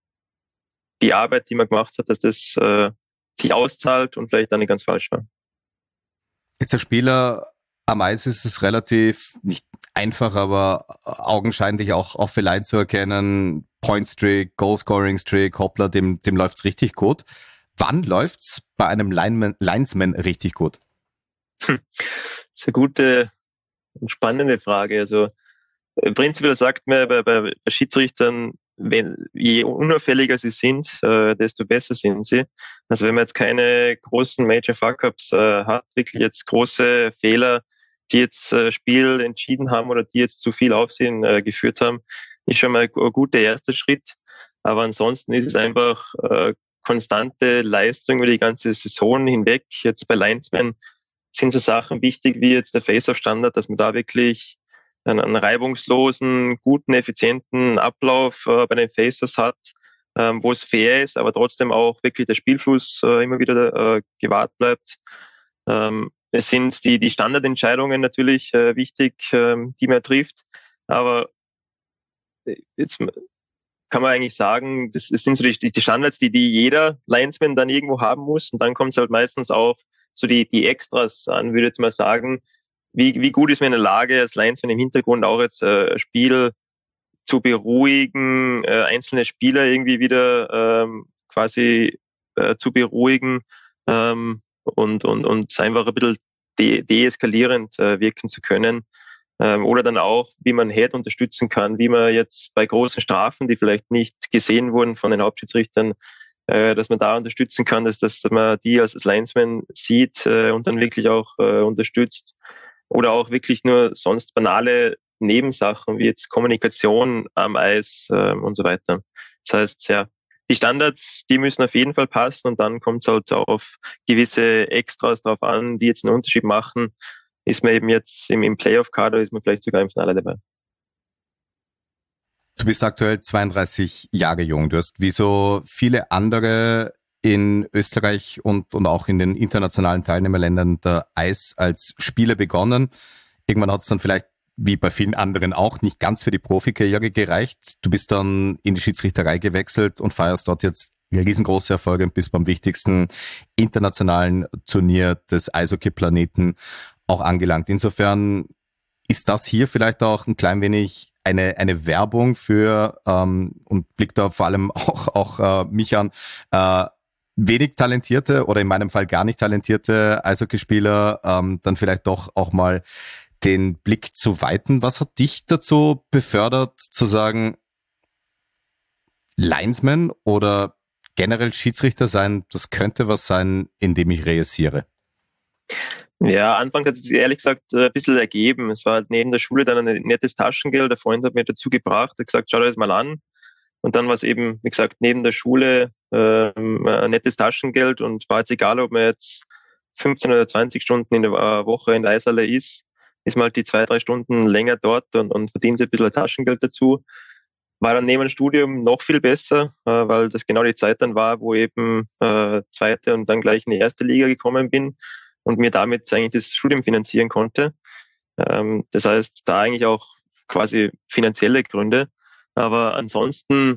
die Arbeit, die man gemacht hat, dass das äh, sich auszahlt und vielleicht dann nicht ganz falsch war. Jetzt als Spieler am Eis ist es relativ, nicht einfach, aber augenscheinlich auch auf die Line zu erkennen, Point-Streak, Goal-Scoring-Streak, hoppla, dem, dem läuft's richtig gut. Wann läuft's bei einem Lineman, Linesman richtig gut? Hm. Das ist eine gute und spannende Frage. Also prinzipiell sagt man bei, bei Schiedsrichtern, wenn, je unauffälliger sie sind, äh, desto besser sind sie. Also wenn man jetzt keine großen Major Fuck-Ups äh, hat, wirklich jetzt große Fehler, die jetzt äh, Spiel entschieden haben oder die jetzt zu viel Aufsehen äh, geführt haben, ist schon mal ein guter erster Schritt. Aber ansonsten ist es einfach äh, konstante Leistung über die ganze Saison hinweg. Jetzt bei Linesmen sind so Sachen wichtig wie jetzt der Face-Off-Standard, dass man da wirklich einen, einen reibungslosen, guten, effizienten Ablauf äh, bei den Face-Offs hat, ähm, wo es fair ist, aber trotzdem auch wirklich der Spielfluss äh, immer wieder äh, gewahrt bleibt. Ähm, es sind die, die Standardentscheidungen natürlich äh, wichtig, äh, die man trifft, aber jetzt kann man eigentlich sagen, das, das sind so die, die Standards, die, die jeder Linesman dann irgendwo haben muss, und dann kommt es halt meistens auf so die, die Extras an, würde ich jetzt mal sagen. Wie, wie gut ist man in der Lage, als Linesman im Hintergrund auch jetzt äh, Spiel zu beruhigen, äh, einzelne Spieler irgendwie wieder ähm, quasi äh, zu beruhigen ähm, und, und, und einfach ein bisschen de- deeskalierend äh, wirken zu können. Ähm, oder dann auch, wie man Head unterstützen kann, wie man jetzt bei großen Strafen, die vielleicht nicht gesehen wurden von den Hauptschiedsrichtern, äh, dass man da unterstützen kann, dass, dass man die als, als Linesman sieht äh, und dann wirklich auch äh, unterstützt. Oder auch wirklich nur sonst banale Nebensachen wie jetzt Kommunikation am Eis äh, und so weiter. Das heißt, ja, die Standards, die müssen auf jeden Fall passen, und dann kommt es halt auf gewisse Extras drauf an, die jetzt einen Unterschied machen. Ist man eben jetzt im, im Playoff-Kader, ist man vielleicht sogar im Finale dabei. Du bist aktuell zweiunddreißig Jahre jung. Du hast wie so viele andere in Österreich und, und auch in den internationalen Teilnehmerländern der Eis als Spieler begonnen. Irgendwann hat es dann vielleicht wie bei vielen anderen auch, nicht ganz für die Profikarriere gereicht. Du bist dann in die Schiedsrichterei gewechselt und feierst dort jetzt riesengroße Erfolge und bist beim wichtigsten internationalen Turnier des Eishockey-Planeten auch angelangt. Insofern ist das hier vielleicht auch ein klein wenig eine eine Werbung für, ähm, und blickt da vor allem auch, auch äh, mich an, äh, wenig talentierte oder in meinem Fall gar nicht talentierte Eishockeyspieler, ähm, dann vielleicht doch auch mal den Blick zu weiten. Was hat dich dazu befördert, zu sagen, Linesman oder generell Schiedsrichter sein, das könnte was sein, in dem ich reüssiere? Ja, Anfang hat es sich ehrlich gesagt ein bisschen ergeben. Es war halt neben der Schule dann ein nettes Taschengeld. Der Freund hat mir dazu gebracht, hat gesagt, schau dir das mal an. Und dann war es eben, wie gesagt, neben der Schule ähm, ein nettes Taschengeld und war jetzt egal, ob man jetzt fünfzehn oder zwanzig Stunden in der Woche in der Eishalle ist, ist man halt die zwei, drei Stunden länger dort und, und verdient ein bisschen Taschengeld dazu. War dann neben dem Studium noch viel besser, äh, weil das genau die Zeit dann war, wo eben äh, zweite und dann gleich in die erste Liga gekommen bin und mir damit eigentlich das Studium finanzieren konnte. Ähm, das heißt, da eigentlich auch quasi finanzielle Gründe. Aber ansonsten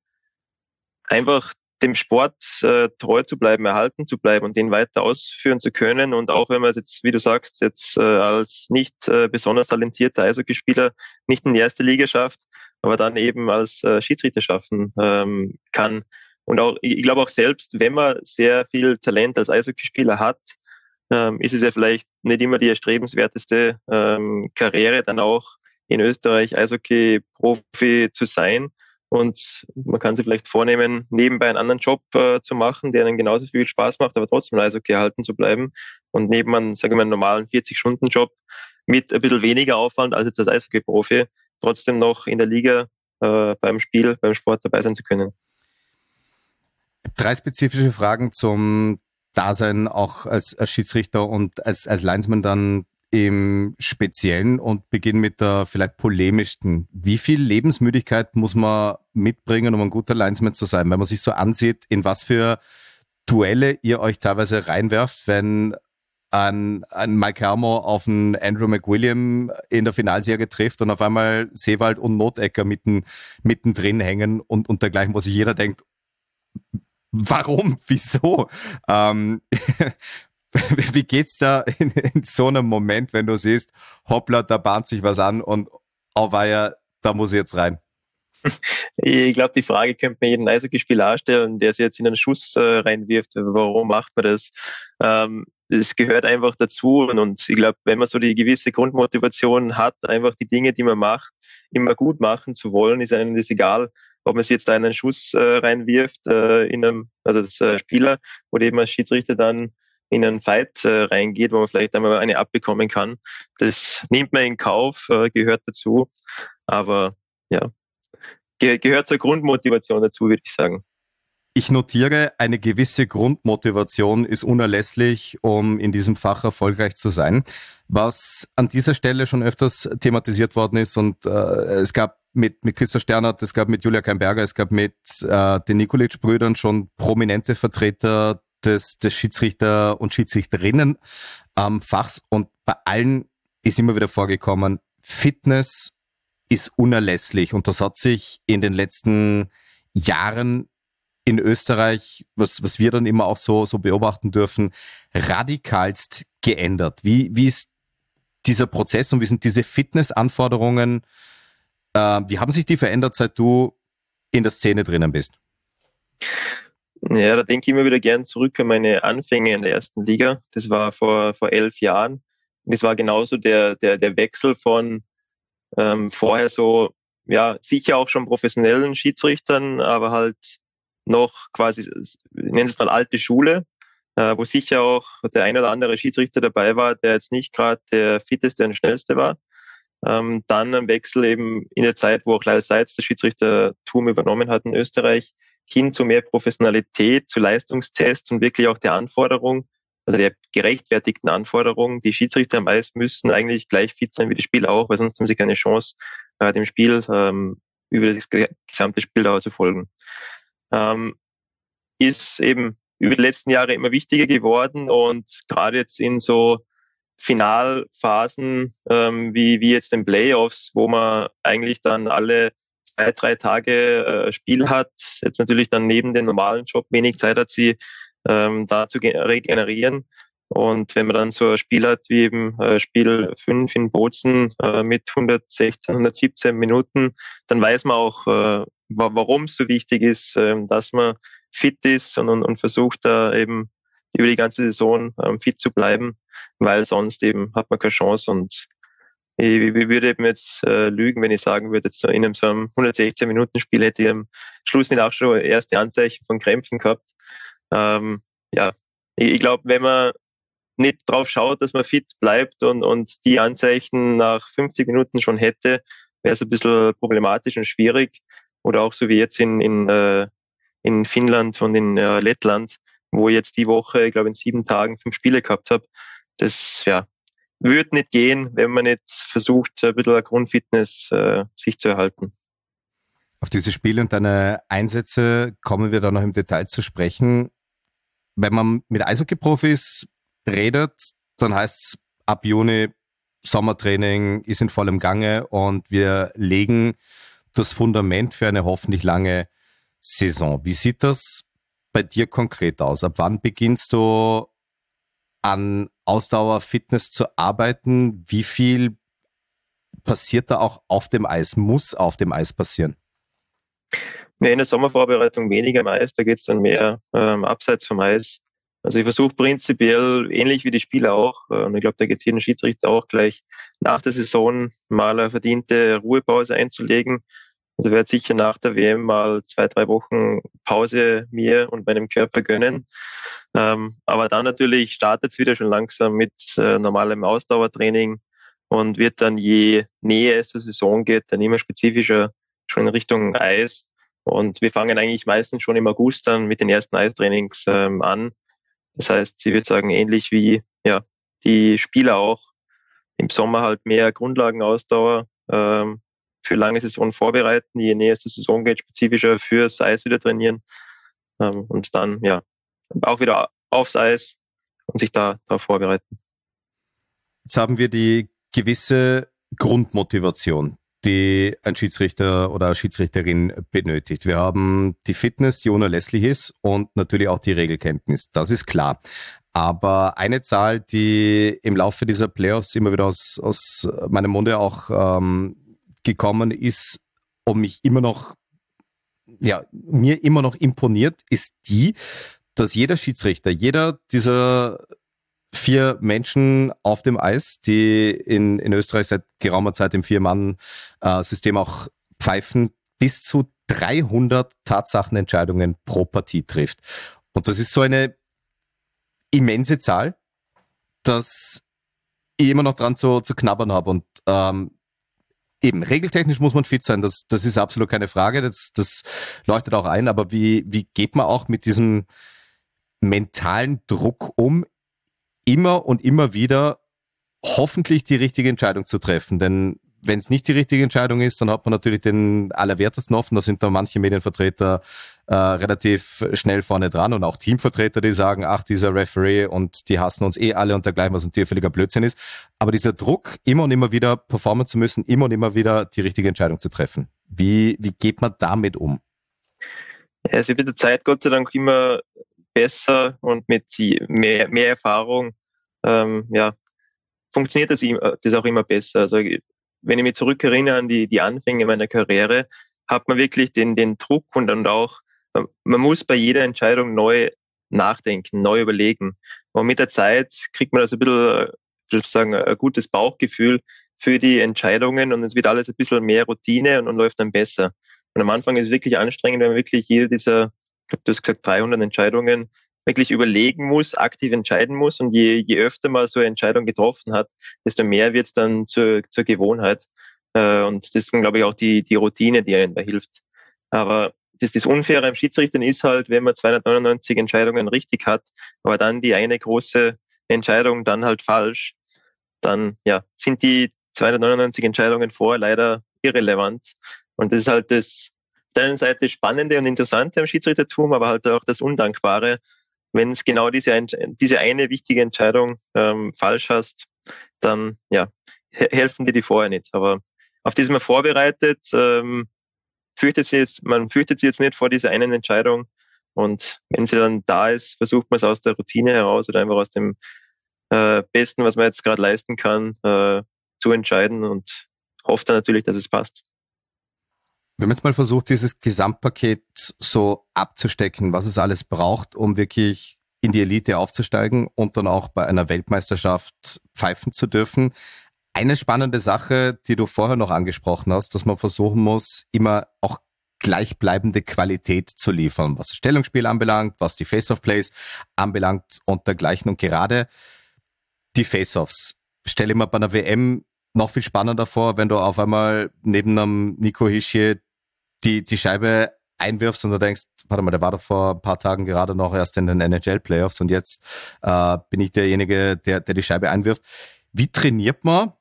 einfach dem Sport äh, treu zu bleiben, erhalten zu bleiben und den weiter ausführen zu können. Und auch wenn man es jetzt, wie du sagst, jetzt äh, als nicht äh, besonders talentierter Eishockeyspieler nicht in die erste Liga schafft, aber dann eben als äh, Schiedsrichter schaffen ähm, kann. Und auch, ich glaube auch selbst, wenn man sehr viel Talent als Eishockeyspieler hat, ähm, ist es ja vielleicht nicht immer die erstrebenswerteste ähm, Karriere, dann auch in Österreich Eishockey-Profi zu sein. Und man kann sich vielleicht vornehmen, nebenbei einen anderen Job äh, zu machen, der dann genauso viel Spaß macht, aber trotzdem Eishockey erhalten zu bleiben. Und neben einem, sagen wir mal, einen normalen vierzig-Stunden-Job mit ein bisschen weniger Aufwand als jetzt als Eishockey-Profi trotzdem noch in der Liga äh, beim Spiel, beim Sport dabei sein zu können. Drei spezifische Fragen zum Dasein auch als, als Schiedsrichter und als, als Linesman dann im Speziellen und beginnen mit der vielleicht polemischsten. Wie viel Lebensmüdigkeit muss man mitbringen, um ein guter Linesman zu sein? Wenn man sich so ansieht, in was für Duelle ihr euch teilweise reinwerft, wenn ein, ein Mike Hermo auf einen Andrew McWilliam in der Finalserie trifft und auf einmal Seewald und Notecker mitten, mittendrin hängen und, und dergleichen, wo sich jeder denkt, warum? Wieso? Ähm, Wie geht's da in, in so einem Moment, wenn du siehst, hoppla, da bahnt sich was an und auweia, da muss ich jetzt rein? Ich glaube, die Frage könnte man jeden Eishockeyspieler stellen, der sich jetzt in einen Schuss äh, reinwirft. Warum macht man das? Ähm, es gehört einfach dazu und, und ich glaube, wenn man so die gewisse Grundmotivation hat, einfach die Dinge, die man macht, immer gut machen zu wollen, ist einem das egal, ob man sich jetzt da in einen Schuss äh, reinwirft, äh, in einem, also das äh, Spieler oder eben als Schiedsrichter dann in einen Fight äh, reingeht, wo man vielleicht einmal eine abbekommen kann. Das nimmt man in Kauf, äh, gehört dazu. Aber ja, ge- gehört zur Grundmotivation dazu, würde ich sagen. Ich notiere, eine gewisse Grundmotivation ist unerlässlich, um in diesem Fach erfolgreich zu sein. Was an dieser Stelle schon öfters thematisiert worden ist und äh, es gab mit mit Christoph Sternert, es gab mit Julia Keimberger, es gab mit äh, den Nikolic-Brüdern schon prominente Vertreter des, des Schiedsrichter und Schiedsrichterinnen am ähm, Fachs und bei allen ist immer wieder vorgekommen, Fitness ist unerlässlich und das hat sich in den letzten Jahren in Österreich, was, was wir dann immer auch so, so beobachten dürfen, radikalst geändert. Wie, wie ist dieser Prozess und wie sind diese Fitnessanforderungen, äh, wie haben sich die verändert, seit du in der Szene drinnen bist? Ja, da denke ich immer wieder gern zurück an meine Anfänge in der ersten Liga. Das war vor, vor elf Jahren. Und es war genauso der, der, der Wechsel von ähm, vorher so, ja, sicher auch schon professionellen Schiedsrichtern, aber halt noch quasi, ich nenne es mal alte Schule, äh, wo sicher auch der ein oder andere Schiedsrichter dabei war, der jetzt nicht gerade der fitteste und schnellste war. Ähm, dann ein Wechsel eben in der Zeit, wo auch Lyle Seitz das Schiedsrichtertum übernommen hat in Österreich, hin zu mehr Professionalität, zu Leistungstests und wirklich auch der Anforderung, also der gerechtfertigten Anforderung, die Schiedsrichter am Eis müssen eigentlich gleich fit sein wie die Spieler auch, weil sonst haben sie keine Chance, äh, dem Spiel ähm, über das gesamte Spieldauer zu folgen. Ähm, ist eben über die letzten Jahre immer wichtiger geworden und gerade jetzt in so Finalphasen ähm, wie, wie jetzt den Playoffs, wo man eigentlich dann alle zwei, drei Tage äh, Spiel hat, jetzt natürlich dann neben dem normalen Job wenig Zeit hat, sie ähm, da zu regenerieren. Und wenn man dann so ein Spiel hat wie eben äh, Spiel fünf in Bozen äh, mit hundertsechzehn, hundertsiebzehn Minuten, dann weiß man auch, äh, warum es so wichtig ist, äh, dass man fit ist und, und, und versucht da eben über die ganze Saison ähm, fit zu bleiben, weil sonst eben hat man keine Chance. Und ich, ich würde eben jetzt äh, lügen, wenn ich sagen würde, jetzt so in einem so einem hundertsechzehn Minuten Spiel hätte ich am Schluss nicht auch schon erste Anzeichen von Krämpfen gehabt. Ähm, ja, ich, ich glaube, wenn man nicht drauf schaut, dass man fit bleibt und, und die Anzeichen nach fünfzig Minuten schon hätte, wäre es ein bisschen problematisch und schwierig. Oder auch so wie jetzt in, in, äh, in Finnland und in äh, Lettland, wo ich jetzt die Woche, ich glaube, in sieben Tagen fünf Spiele gehabt habe. Das ja, würde nicht gehen, wenn man nicht versucht, ein bisschen eine Grundfitness äh, sich zu erhalten. Auf diese Spiele und deine Einsätze kommen wir dann noch im Detail zu sprechen. Wenn man mit Eishockey-Profis redet, dann heißt es ab Juni Sommertraining ist in vollem Gange und wir legen das Fundament für eine hoffentlich lange Saison. Wie sieht das bei dir konkret aus? Ab wann beginnst du an Ausdauer-Fitness zu arbeiten? Wie viel passiert da auch auf dem Eis, muss auf dem Eis passieren? Nee, in der Sommervorbereitung weniger am Eis, da geht es dann mehr ähm, abseits vom Eis. Also ich versuche prinzipiell, ähnlich wie die Spieler auch, äh, und ich glaube, da geht es jedem Schiedsrichter auch gleich, nach der Saison mal eine verdiente Ruhepause einzulegen. Also werde sicher nach der W M mal zwei, drei Wochen Pause mir und meinem Körper gönnen. Ähm, aber dann natürlich startet es wieder schon langsam mit äh, normalem Ausdauertraining und wird dann, je näher es zur Saison geht, dann immer spezifischer schon in Richtung Eis. Und wir fangen eigentlich meistens schon im August dann mit den ersten Eistrainings ähm, an. Das heißt, ich würde sagen, ähnlich wie ja die Spieler auch, im Sommer halt mehr Grundlagenausdauer ähm, für lange Saison vorbereiten, je näher es zur Saison geht, spezifischer fürs Eis wieder trainieren ähm, und dann ja auch wieder aufs Eis und sich da darauf vorbereiten. Jetzt haben wir die gewisse Grundmotivation, die ein Schiedsrichter oder eine Schiedsrichterin benötigt. Wir haben die Fitness, die unerlässlich ist und natürlich auch die Regelkenntnis. Das ist klar. Aber eine Zahl, die im Laufe dieser Playoffs immer wieder aus, aus meinem Munde auch ähm, gekommen ist und mich immer noch, ja, mir immer noch imponiert, ist die, dass jeder Schiedsrichter, jeder dieser vier Menschen auf dem Eis, die in, in Österreich seit geraumer Zeit im Vier-Mann-System auch pfeifen, bis zu dreihundert Tatsachenentscheidungen pro Partie trifft. Und das ist so eine immense Zahl, dass ich immer noch dran zu, zu knabbern habe. Und ähm, eben, regeltechnisch muss man fit sein, das, das ist absolut keine Frage, das, das leuchtet auch ein, aber wie, wie geht man auch mit diesem mentalen Druck um, immer und immer wieder hoffentlich die richtige Entscheidung zu treffen? Denn wenn es nicht die richtige Entscheidung ist, dann hat man natürlich den Allerwertesten offen. Da sind da manche Medienvertreter äh, relativ schnell vorne dran und auch Teamvertreter, die sagen, ach, dieser Referee und die hassen uns eh alle und dergleichen, was natürlich völliger Blödsinn ist. Aber dieser Druck, immer und immer wieder performen zu müssen, immer und immer wieder die richtige Entscheidung zu treffen. Wie, wie geht man damit um? Ja, es wird mit der Zeit Gott sei Dank immer besser und mit mehr, mehr Erfahrung ähm, ja, funktioniert das, das auch immer besser. Also wenn ich mich zurückerinnere an die, die Anfänge meiner Karriere, hat man wirklich den, den Druck und dann auch, man muss bei jeder Entscheidung neu nachdenken, neu überlegen. Und mit der Zeit kriegt man also ein bisschen, sozusagen, ein gutes Bauchgefühl für die Entscheidungen und es wird alles ein bisschen mehr Routine und, und läuft dann besser. Und am Anfang ist es wirklich anstrengend, wenn man wirklich jede dieser, ich glaube, du hast gesagt, dreihundert Entscheidungen wirklich überlegen muss, aktiv entscheiden muss. Und je, je öfter man so eine Entscheidung getroffen hat, desto mehr wird es dann zur, zur Gewohnheit. Äh, und das ist dann, glaube ich, auch die, die Routine, die einem da hilft. Aber das, das Unfaire am Schiedsrichtern ist halt, wenn man zweihundertneunundneunzig Entscheidungen richtig hat, aber dann die eine große Entscheidung dann halt falsch, dann ja sind die zweihundertneunundneunzig Entscheidungen vorher leider irrelevant. Und das ist halt das auf der einen Seite Spannende und Interessante am Schiedsrichtertum, aber halt auch das Undankbare. Wenn es genau diese, diese eine wichtige Entscheidung ähm, falsch hast, dann ja helfen dir die vorher nicht. Aber auf die ist man vorbereitet. Ähm, fürchtet sie jetzt, man fürchtet sie jetzt nicht vor dieser einen Entscheidung. Und wenn sie dann da ist, versucht man es aus der Routine heraus oder einfach aus dem äh, Besten, was man jetzt gerade leisten kann, äh, zu entscheiden und hofft dann natürlich, dass es passt. Wir haben jetzt mal versucht, dieses Gesamtpaket so abzustecken, was es alles braucht, um wirklich in die Elite aufzusteigen und dann auch bei einer Weltmeisterschaft pfeifen zu dürfen. Eine spannende Sache, die du vorher noch angesprochen hast, dass man versuchen muss, immer auch gleichbleibende Qualität zu liefern, was das Stellungsspiel anbelangt, was die Face-Off-Plays anbelangt und dergleichen. Und gerade die Face-Offs stelle ich mir bei einer W M noch viel spannender vor, wenn du auf einmal neben einem Nico Hischier die, die Scheibe einwirfst und du denkst, warte mal, der war doch vor ein paar Tagen gerade noch erst in den N H L-Playoffs und jetzt äh, bin ich derjenige, der, der die Scheibe einwirft. Wie trainiert man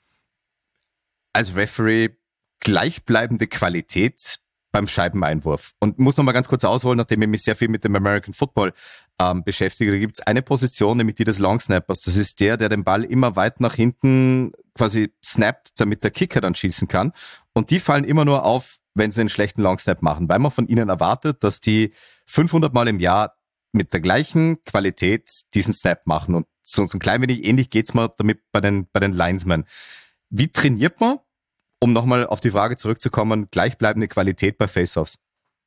als Referee gleichbleibende Qualität beim Scheibeneinwurf? Und muss noch mal ganz kurz ausholen, nachdem ich mich sehr viel mit dem American Football ähm, beschäftige. Da gibt es eine Position, nämlich die des Long Snappers. Das ist der, der den Ball immer weit nach hinten quasi snappt, damit der Kicker dann schießen kann. Und die fallen immer nur auf, wenn sie einen schlechten Long Snap machen, weil man von ihnen erwartet, dass die fünfhundert Mal im Jahr mit der gleichen Qualität diesen Snap machen. Und so ein klein wenig ähnlich geht's mir damit bei den, bei den Linesmen. Wie trainiert man, um nochmal auf die Frage zurückzukommen, gleichbleibende Qualität bei Face-Offs?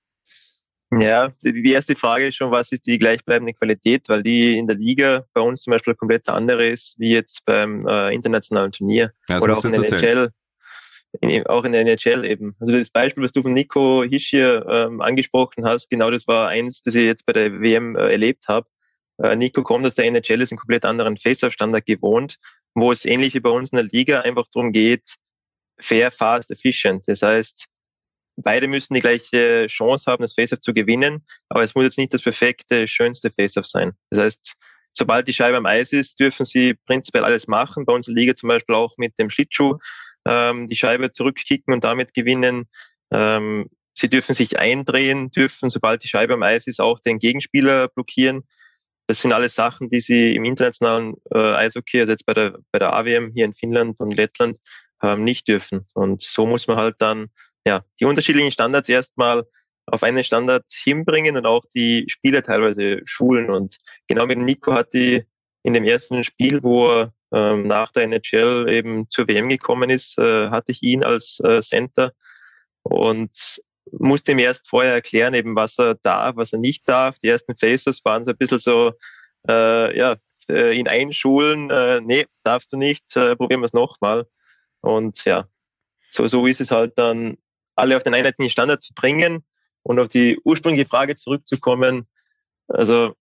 Ja, die erste Frage ist schon, was ist die gleichbleibende Qualität, weil die in der Liga bei uns zum Beispiel komplett andere ist, wie jetzt beim äh, internationalen Turnier ja, oder auch in der N H L. In, auch in der N H L eben. Also das Beispiel, was du von Nico Hischier ähm, angesprochen hast, genau das war eins, das ich jetzt bei der W M äh, erlebt habe. Äh, Nico kommt aus der N H L, ist einen komplett anderen Face-Off-Standard gewohnt, wo es ähnlich wie bei uns in der Liga einfach darum geht, fair, fast, efficient. Das heißt, beide müssen die gleiche Chance haben, das Face-Off zu gewinnen, aber es muss jetzt nicht das perfekte, schönste Face-Off sein. Das heißt, sobald die Scheibe am Eis ist, dürfen sie prinzipiell alles machen. Bei uns in der Liga zum Beispiel auch mit dem Schlittschuh ähm, die Scheibe zurückkicken und damit gewinnen. Ähm, sie dürfen sich eindrehen, dürfen, sobald die Scheibe am Eis ist, auch den Gegenspieler blockieren. Das sind alles Sachen, die sie im internationalen äh, Eishockey, also jetzt bei der, bei der A W M hier in Finnland und Lettland, ähm, nicht dürfen. Und so muss man halt dann ja die unterschiedlichen Standards erstmal auf einen Standard hinbringen und auch die Spieler teilweise schulen. Und genau mit Nico hat die in dem ersten Spiel, wo er ähm, nach der N H L eben zur W M gekommen ist, äh, hatte ich ihn als äh, Center und musste ihm erst vorher erklären, eben was er darf, was er nicht darf. Die ersten Faces waren so ein bisschen so, äh, ja, äh, ihn einschulen, äh, nee, darfst du nicht, äh, probieren wir es nochmal. Und ja, so, so ist es halt dann, alle auf den einheitlichen Standard zu bringen und auf die ursprüngliche Frage zurückzukommen. Also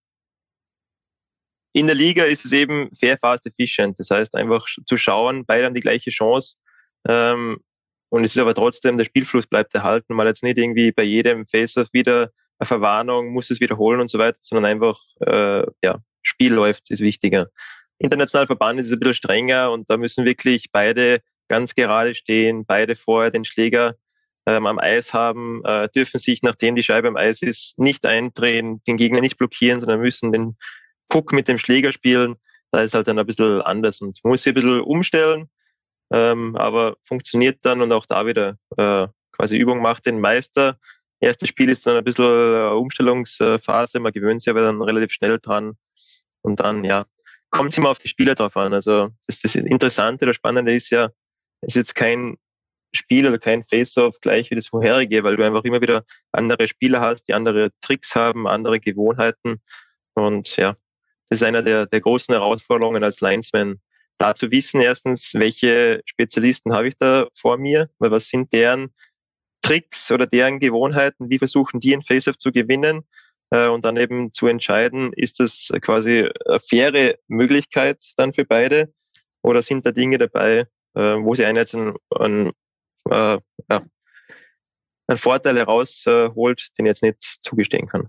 in der Liga ist es eben fair, fast, efficient. Das heißt einfach zu schauen, beide haben die gleiche Chance. Ähm, und es ist aber trotzdem, der Spielfluss bleibt erhalten, mal jetzt nicht irgendwie bei jedem Face-Off wieder eine Verwarnung, muss es wiederholen und so weiter, sondern einfach, äh, ja, Spiel läuft, ist wichtiger. International Verband ist es ein bisschen strenger und da müssen wirklich beide ganz gerade stehen, beide vorher den Schläger ähm, am Eis haben, äh, dürfen sich, nachdem die Scheibe am Eis ist, nicht eindrehen, den Gegner nicht blockieren, sondern müssen den Puck mit dem Schläger spielen. Da ist halt dann ein bisschen anders und man muss sich ein bisschen umstellen, ähm, aber funktioniert dann und auch da wieder äh, quasi Übung macht den Meister. Erstes Spiel ist dann ein bisschen äh, Umstellungsphase, man gewöhnt sich aber dann relativ schnell dran und dann, ja, kommt es immer auf die Spieler drauf an. Also das, das Interessante oder Spannende ist ja, es ist jetzt kein Spiel oder kein Face-Off gleich wie das vorherige, weil du einfach immer wieder andere Spieler hast, die andere Tricks haben, andere Gewohnheiten. Und ja, das ist einer der, der großen Herausforderungen als Linesman, da zu wissen, erstens, welche Spezialisten habe ich da vor mir, weil was sind deren Tricks oder deren Gewohnheiten, wie versuchen die ein Face-Off zu gewinnen äh, und dann eben zu entscheiden, ist das quasi eine faire Möglichkeit dann für beide oder sind da Dinge dabei, äh, wo sie einer jetzt einen, einen, äh, ja, einen Vorteil herausholt, den jetzt nicht zugestehen kann.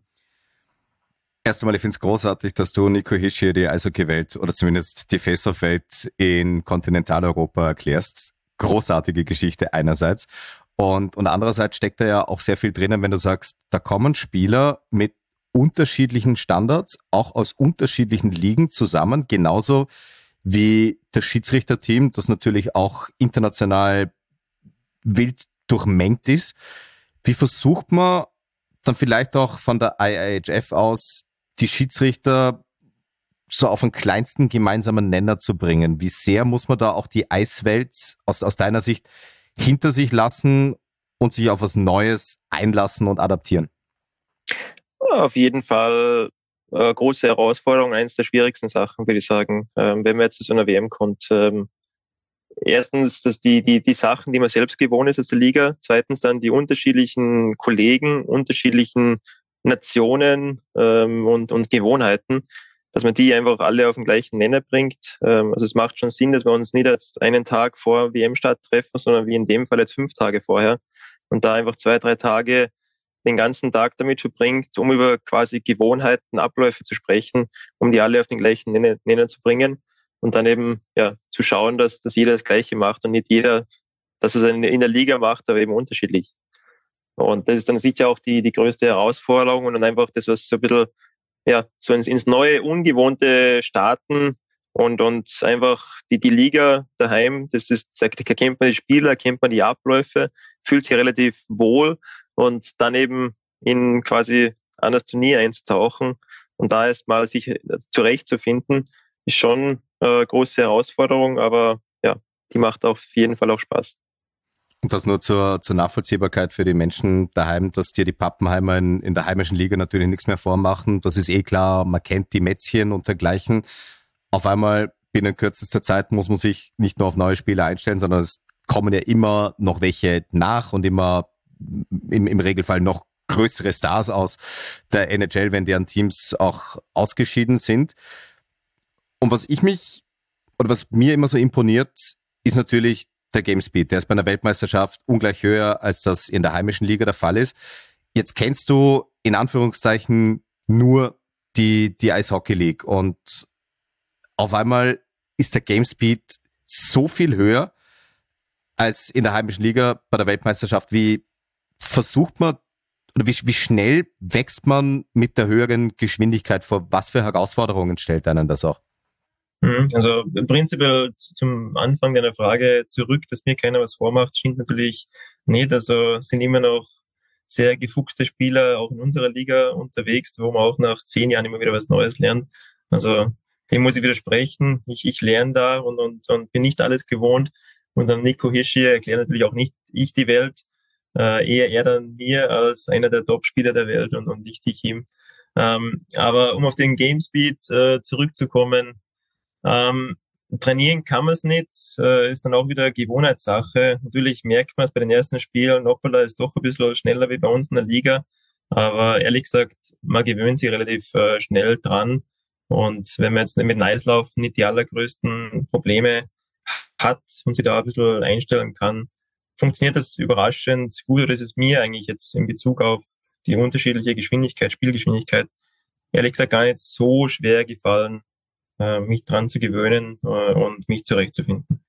Erst einmal, ich finde es großartig, dass du Nico Hischier die Eishockey-Welt oder zumindest die Face-Off-Welt in Kontinentaleuropa erklärst. Großartige Geschichte einerseits. Und, und andererseits steckt da ja auch sehr viel drinnen, wenn du sagst, da kommen Spieler mit unterschiedlichen Standards, auch aus unterschiedlichen Ligen zusammen, genauso wie das Schiedsrichterteam, das natürlich auch international wild durchmengt ist. Wie versucht man dann vielleicht auch von der I I H F aus, die Schiedsrichter so auf den kleinsten gemeinsamen Nenner zu bringen? Wie sehr muss man da auch die Eiswelt aus, aus deiner Sicht hinter sich lassen und sich auf was Neues einlassen und adaptieren? Auf jeden Fall äh, große Herausforderung, eines der schwierigsten Sachen, würde ich sagen, ähm, wenn man jetzt zu so einer W M kommt. Ähm, erstens, dass die, die, die Sachen, die man selbst gewohnt ist aus der Liga. Zweitens dann die unterschiedlichen Kollegen, unterschiedlichen Nationen ähm, und, und Gewohnheiten, dass man die einfach alle auf den gleichen Nenner bringt. Ähm, also es macht schon Sinn, dass wir uns nicht jetzt einen Tag vor W M-Start treffen, sondern wie in dem Fall jetzt fünf Tage vorher und da einfach zwei, drei Tage den ganzen Tag damit verbringt, um über quasi Gewohnheiten, Abläufe zu sprechen, um die alle auf den gleichen Nenner, Nenner zu bringen und dann eben ja zu schauen, dass, dass jeder das Gleiche macht und nicht jeder, dass es in der Liga macht, aber eben unterschiedlich. Und das ist dann sicher auch die, die größte Herausforderung und dann einfach das, was so ein bisschen ja, so ins, ins neue, ungewohnte starten und, und einfach die, die Liga daheim, das ist, da kennt man die Spieler, kennt man die Abläufe, fühlt sich relativ wohl und dann eben in quasi an das Turnier einzutauchen und da erstmal sich zurechtzufinden, ist schon eine große Herausforderung, aber ja, die macht auf jeden Fall auch Spaß. Und das nur zur, zur Nachvollziehbarkeit für die Menschen daheim, dass dir die Pappenheimer in, in der heimischen Liga natürlich nichts mehr vormachen. Das ist eh klar, man kennt die Mätzchen und dergleichen. Auf einmal binnen kürzester Zeit muss man sich nicht nur auf neue Spieler einstellen, sondern es kommen ja immer noch welche nach und immer im, im Regelfall noch größere Stars aus der N H L, wenn deren Teams auch ausgeschieden sind. Und was ich mich, oder was mir immer so imponiert, ist natürlich der Game Speed. Der ist bei einer Weltmeisterschaft ungleich höher, als das in der heimischen Liga der Fall ist. Jetzt kennst du in Anführungszeichen nur die, die Eishockey League und auf einmal ist der Game Speed so viel höher als in der heimischen Liga bei der Weltmeisterschaft. Wie versucht man oder wie, wie schnell wächst man mit der höheren Geschwindigkeit vor? Was für Herausforderungen stellt einen das auch? Also prinzipiell zum Anfang deiner Frage zurück, dass mir keiner was vormacht, stimmt natürlich nicht. Also sind immer noch sehr gefuchste Spieler auch in unserer Liga unterwegs, wo man auch nach zehn Jahren immer wieder was Neues lernt. Also dem muss ich widersprechen. Ich, ich lerne da und, und, und bin nicht alles gewohnt. Und dann Nico Hischier erklärt natürlich auch nicht ich die Welt, äh, eher er dann mir als einer der Top-Spieler der Welt und, und nicht ich ihm. Ähm, aber um auf den Game Speed äh, zurückzukommen, Ähm, trainieren kann man es nicht, äh, ist dann auch wieder Gewohnheitssache. Natürlich merkt man es bei den ersten Spielen, Noppala ist doch ein bisschen schneller wie bei uns in der Liga, aber ehrlich gesagt, man gewöhnt sich relativ äh, schnell dran und wenn man jetzt mit dem Eislauf nicht die allergrößten Probleme hat und sich da ein bisschen einstellen kann, funktioniert das überraschend gut oder ist es mir eigentlich jetzt in Bezug auf die unterschiedliche Geschwindigkeit, Spielgeschwindigkeit, ehrlich gesagt gar nicht so schwer gefallen, mich dran zu gewöhnen und mich zurechtzufinden.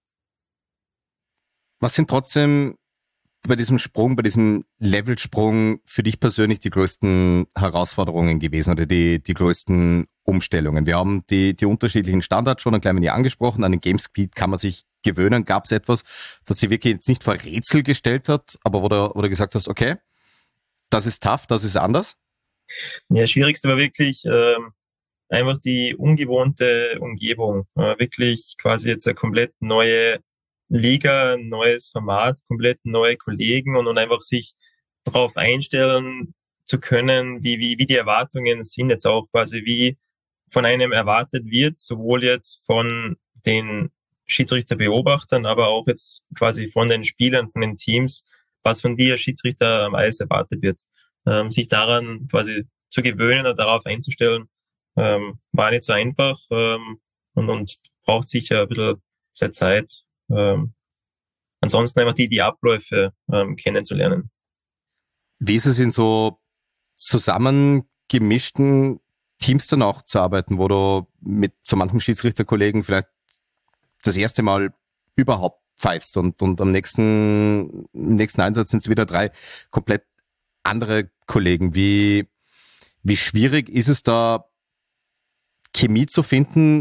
Was sind trotzdem bei diesem Sprung, bei diesem Levelsprung für dich persönlich die größten Herausforderungen gewesen oder die, die größten Umstellungen? Wir haben die, die unterschiedlichen Standards schon ein klein wenig angesprochen. An den Game Speed kann man sich gewöhnen. Gab es etwas, das sie wirklich jetzt nicht vor Rätsel gestellt hat, aber wo du, wo du gesagt hast, okay, das ist tough, das ist anders? Ja, das Schwierigste war wirklich, ähm, einfach die ungewohnte Umgebung, äh, wirklich quasi jetzt eine komplett neue Liga, ein neues Format, komplett neue Kollegen und, und einfach sich darauf einstellen zu können, wie, wie, wie die Erwartungen sind jetzt auch quasi, wie von einem erwartet wird, sowohl jetzt von den Schiedsrichterbeobachtern, aber auch jetzt quasi von den Spielern, von den Teams, was von dir Schiedsrichter am Eis erwartet wird. Ähm, sich daran quasi zu gewöhnen oder darauf einzustellen, Ähm, war nicht so einfach ähm, und, und braucht sicher ein bisschen sehr Zeit. Ähm, ansonsten einfach die, die Abläufe ähm, kennenzulernen. Wie ist es in so zusammengemischten Teams dann auch zu arbeiten, wo du mit so manchem Schiedsrichterkollegen vielleicht das erste Mal überhaupt pfeifst und, und am nächsten, im nächsten Einsatz sind es wieder drei komplett andere Kollegen. Wie, wie schwierig ist es da, Chemie zu finden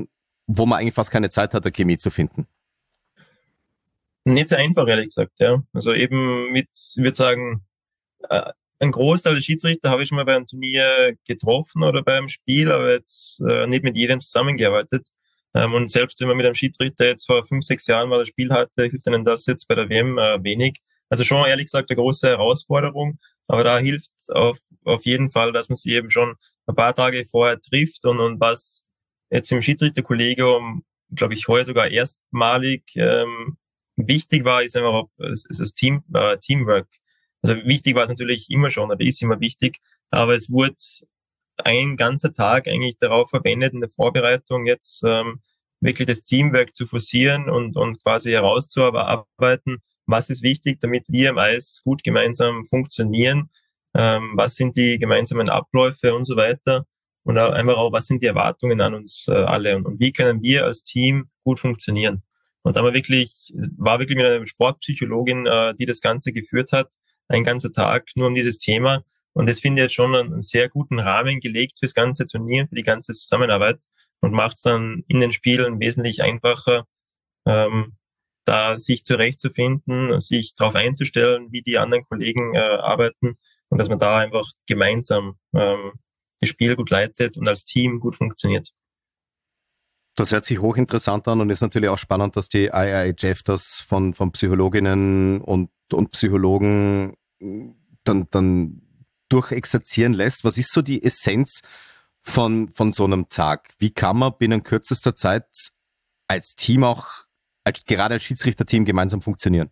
wo man eigentlich fast keine Zeit hat, eine Chemie zu finden? Nicht so einfach, ehrlich gesagt, ja. Also eben mit, ich würde sagen, äh, ein Großteil der Schiedsrichter habe ich schon mal bei einem Turnier getroffen oder beim Spiel, aber jetzt äh, nicht mit jedem zusammengearbeitet. Ähm, und selbst wenn man mit einem Schiedsrichter jetzt vor fünf, sechs Jahren mal das Spiel hatte, hilft einem das jetzt bei der W M äh, wenig. Also schon ehrlich gesagt eine große Herausforderung, aber da hilft auf, auf jeden Fall, dass man sich eben schon ein paar Tage vorher trifft und, und was jetzt im Schiedsrichterkollegium, glaube ich, heuer sogar erstmalig ähm, wichtig war, ist einfach auch das, das Team, äh, Teamwork. Also wichtig war es natürlich immer schon, oder ist immer wichtig, aber es wurde ein ganzer Tag eigentlich darauf verwendet, in der Vorbereitung jetzt ähm, wirklich das Teamwork zu forcieren und, und quasi herauszuarbeiten, was ist wichtig, damit wir im Eis gut gemeinsam funktionieren, ähm, was sind die gemeinsamen Abläufe und so weiter und auch einfach auch, was sind die Erwartungen an uns äh, alle und, und wie können wir als Team gut funktionieren. Und da war wirklich, war wirklich mit einer Sportpsychologin, äh, die das Ganze geführt hat, ein ganzer Tag nur um dieses Thema. Und das finde ich jetzt schon einen sehr guten Rahmen gelegt fürs ganze Turnier, für die ganze Zusammenarbeit und macht es dann in den Spielen wesentlich einfacher, ähm, da sich zurechtzufinden, sich darauf einzustellen, wie die anderen Kollegen äh, arbeiten und dass man da einfach gemeinsam ähm, das Spiel gut leitet und als Team gut funktioniert. Das hört sich hochinteressant an und ist natürlich auch spannend, dass die I I H F das von, von Psychologinnen und, und Psychologen dann, dann durchexerzieren lässt. Was ist so die Essenz von, von so einem Tag? Wie kann man binnen kürzester Zeit als Team auch, als, gerade als Schiedsrichterteam gemeinsam funktionieren?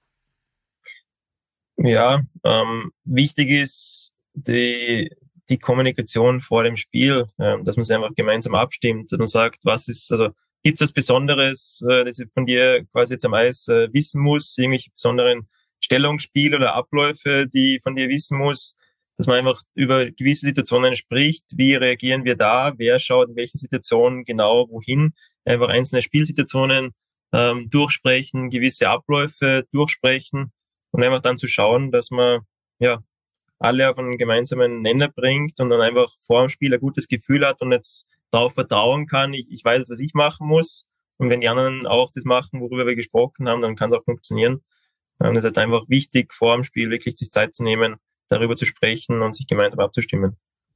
Ja, ähm, wichtig ist die, die Kommunikation vor dem Spiel, ähm, dass man sich einfach gemeinsam abstimmt und sagt, was ist, also gibt es was Besonderes, äh, das ich von dir quasi jetzt am Eis äh, wissen muss, irgendwelche besonderen Stellungsspiele oder Abläufe, die ich von dir wissen muss, dass man einfach über gewisse Situationen spricht, wie reagieren wir da, wer schaut in welchen Situationen genau wohin, einfach einzelne Spielsituationen ähm, durchsprechen, gewisse Abläufe durchsprechen und einfach dann zu schauen, dass man ja alle auf einen gemeinsamen Nenner bringt und dann einfach vor dem Spiel ein gutes Gefühl hat und jetzt darauf vertrauen kann, ich, ich weiß, was ich machen muss und wenn die anderen auch das machen, worüber wir gesprochen haben, dann kann es auch funktionieren. Und es ist einfach wichtig, vor dem Spiel wirklich sich Zeit zu nehmen, darüber zu sprechen und sich gemeinsam abzustimmen.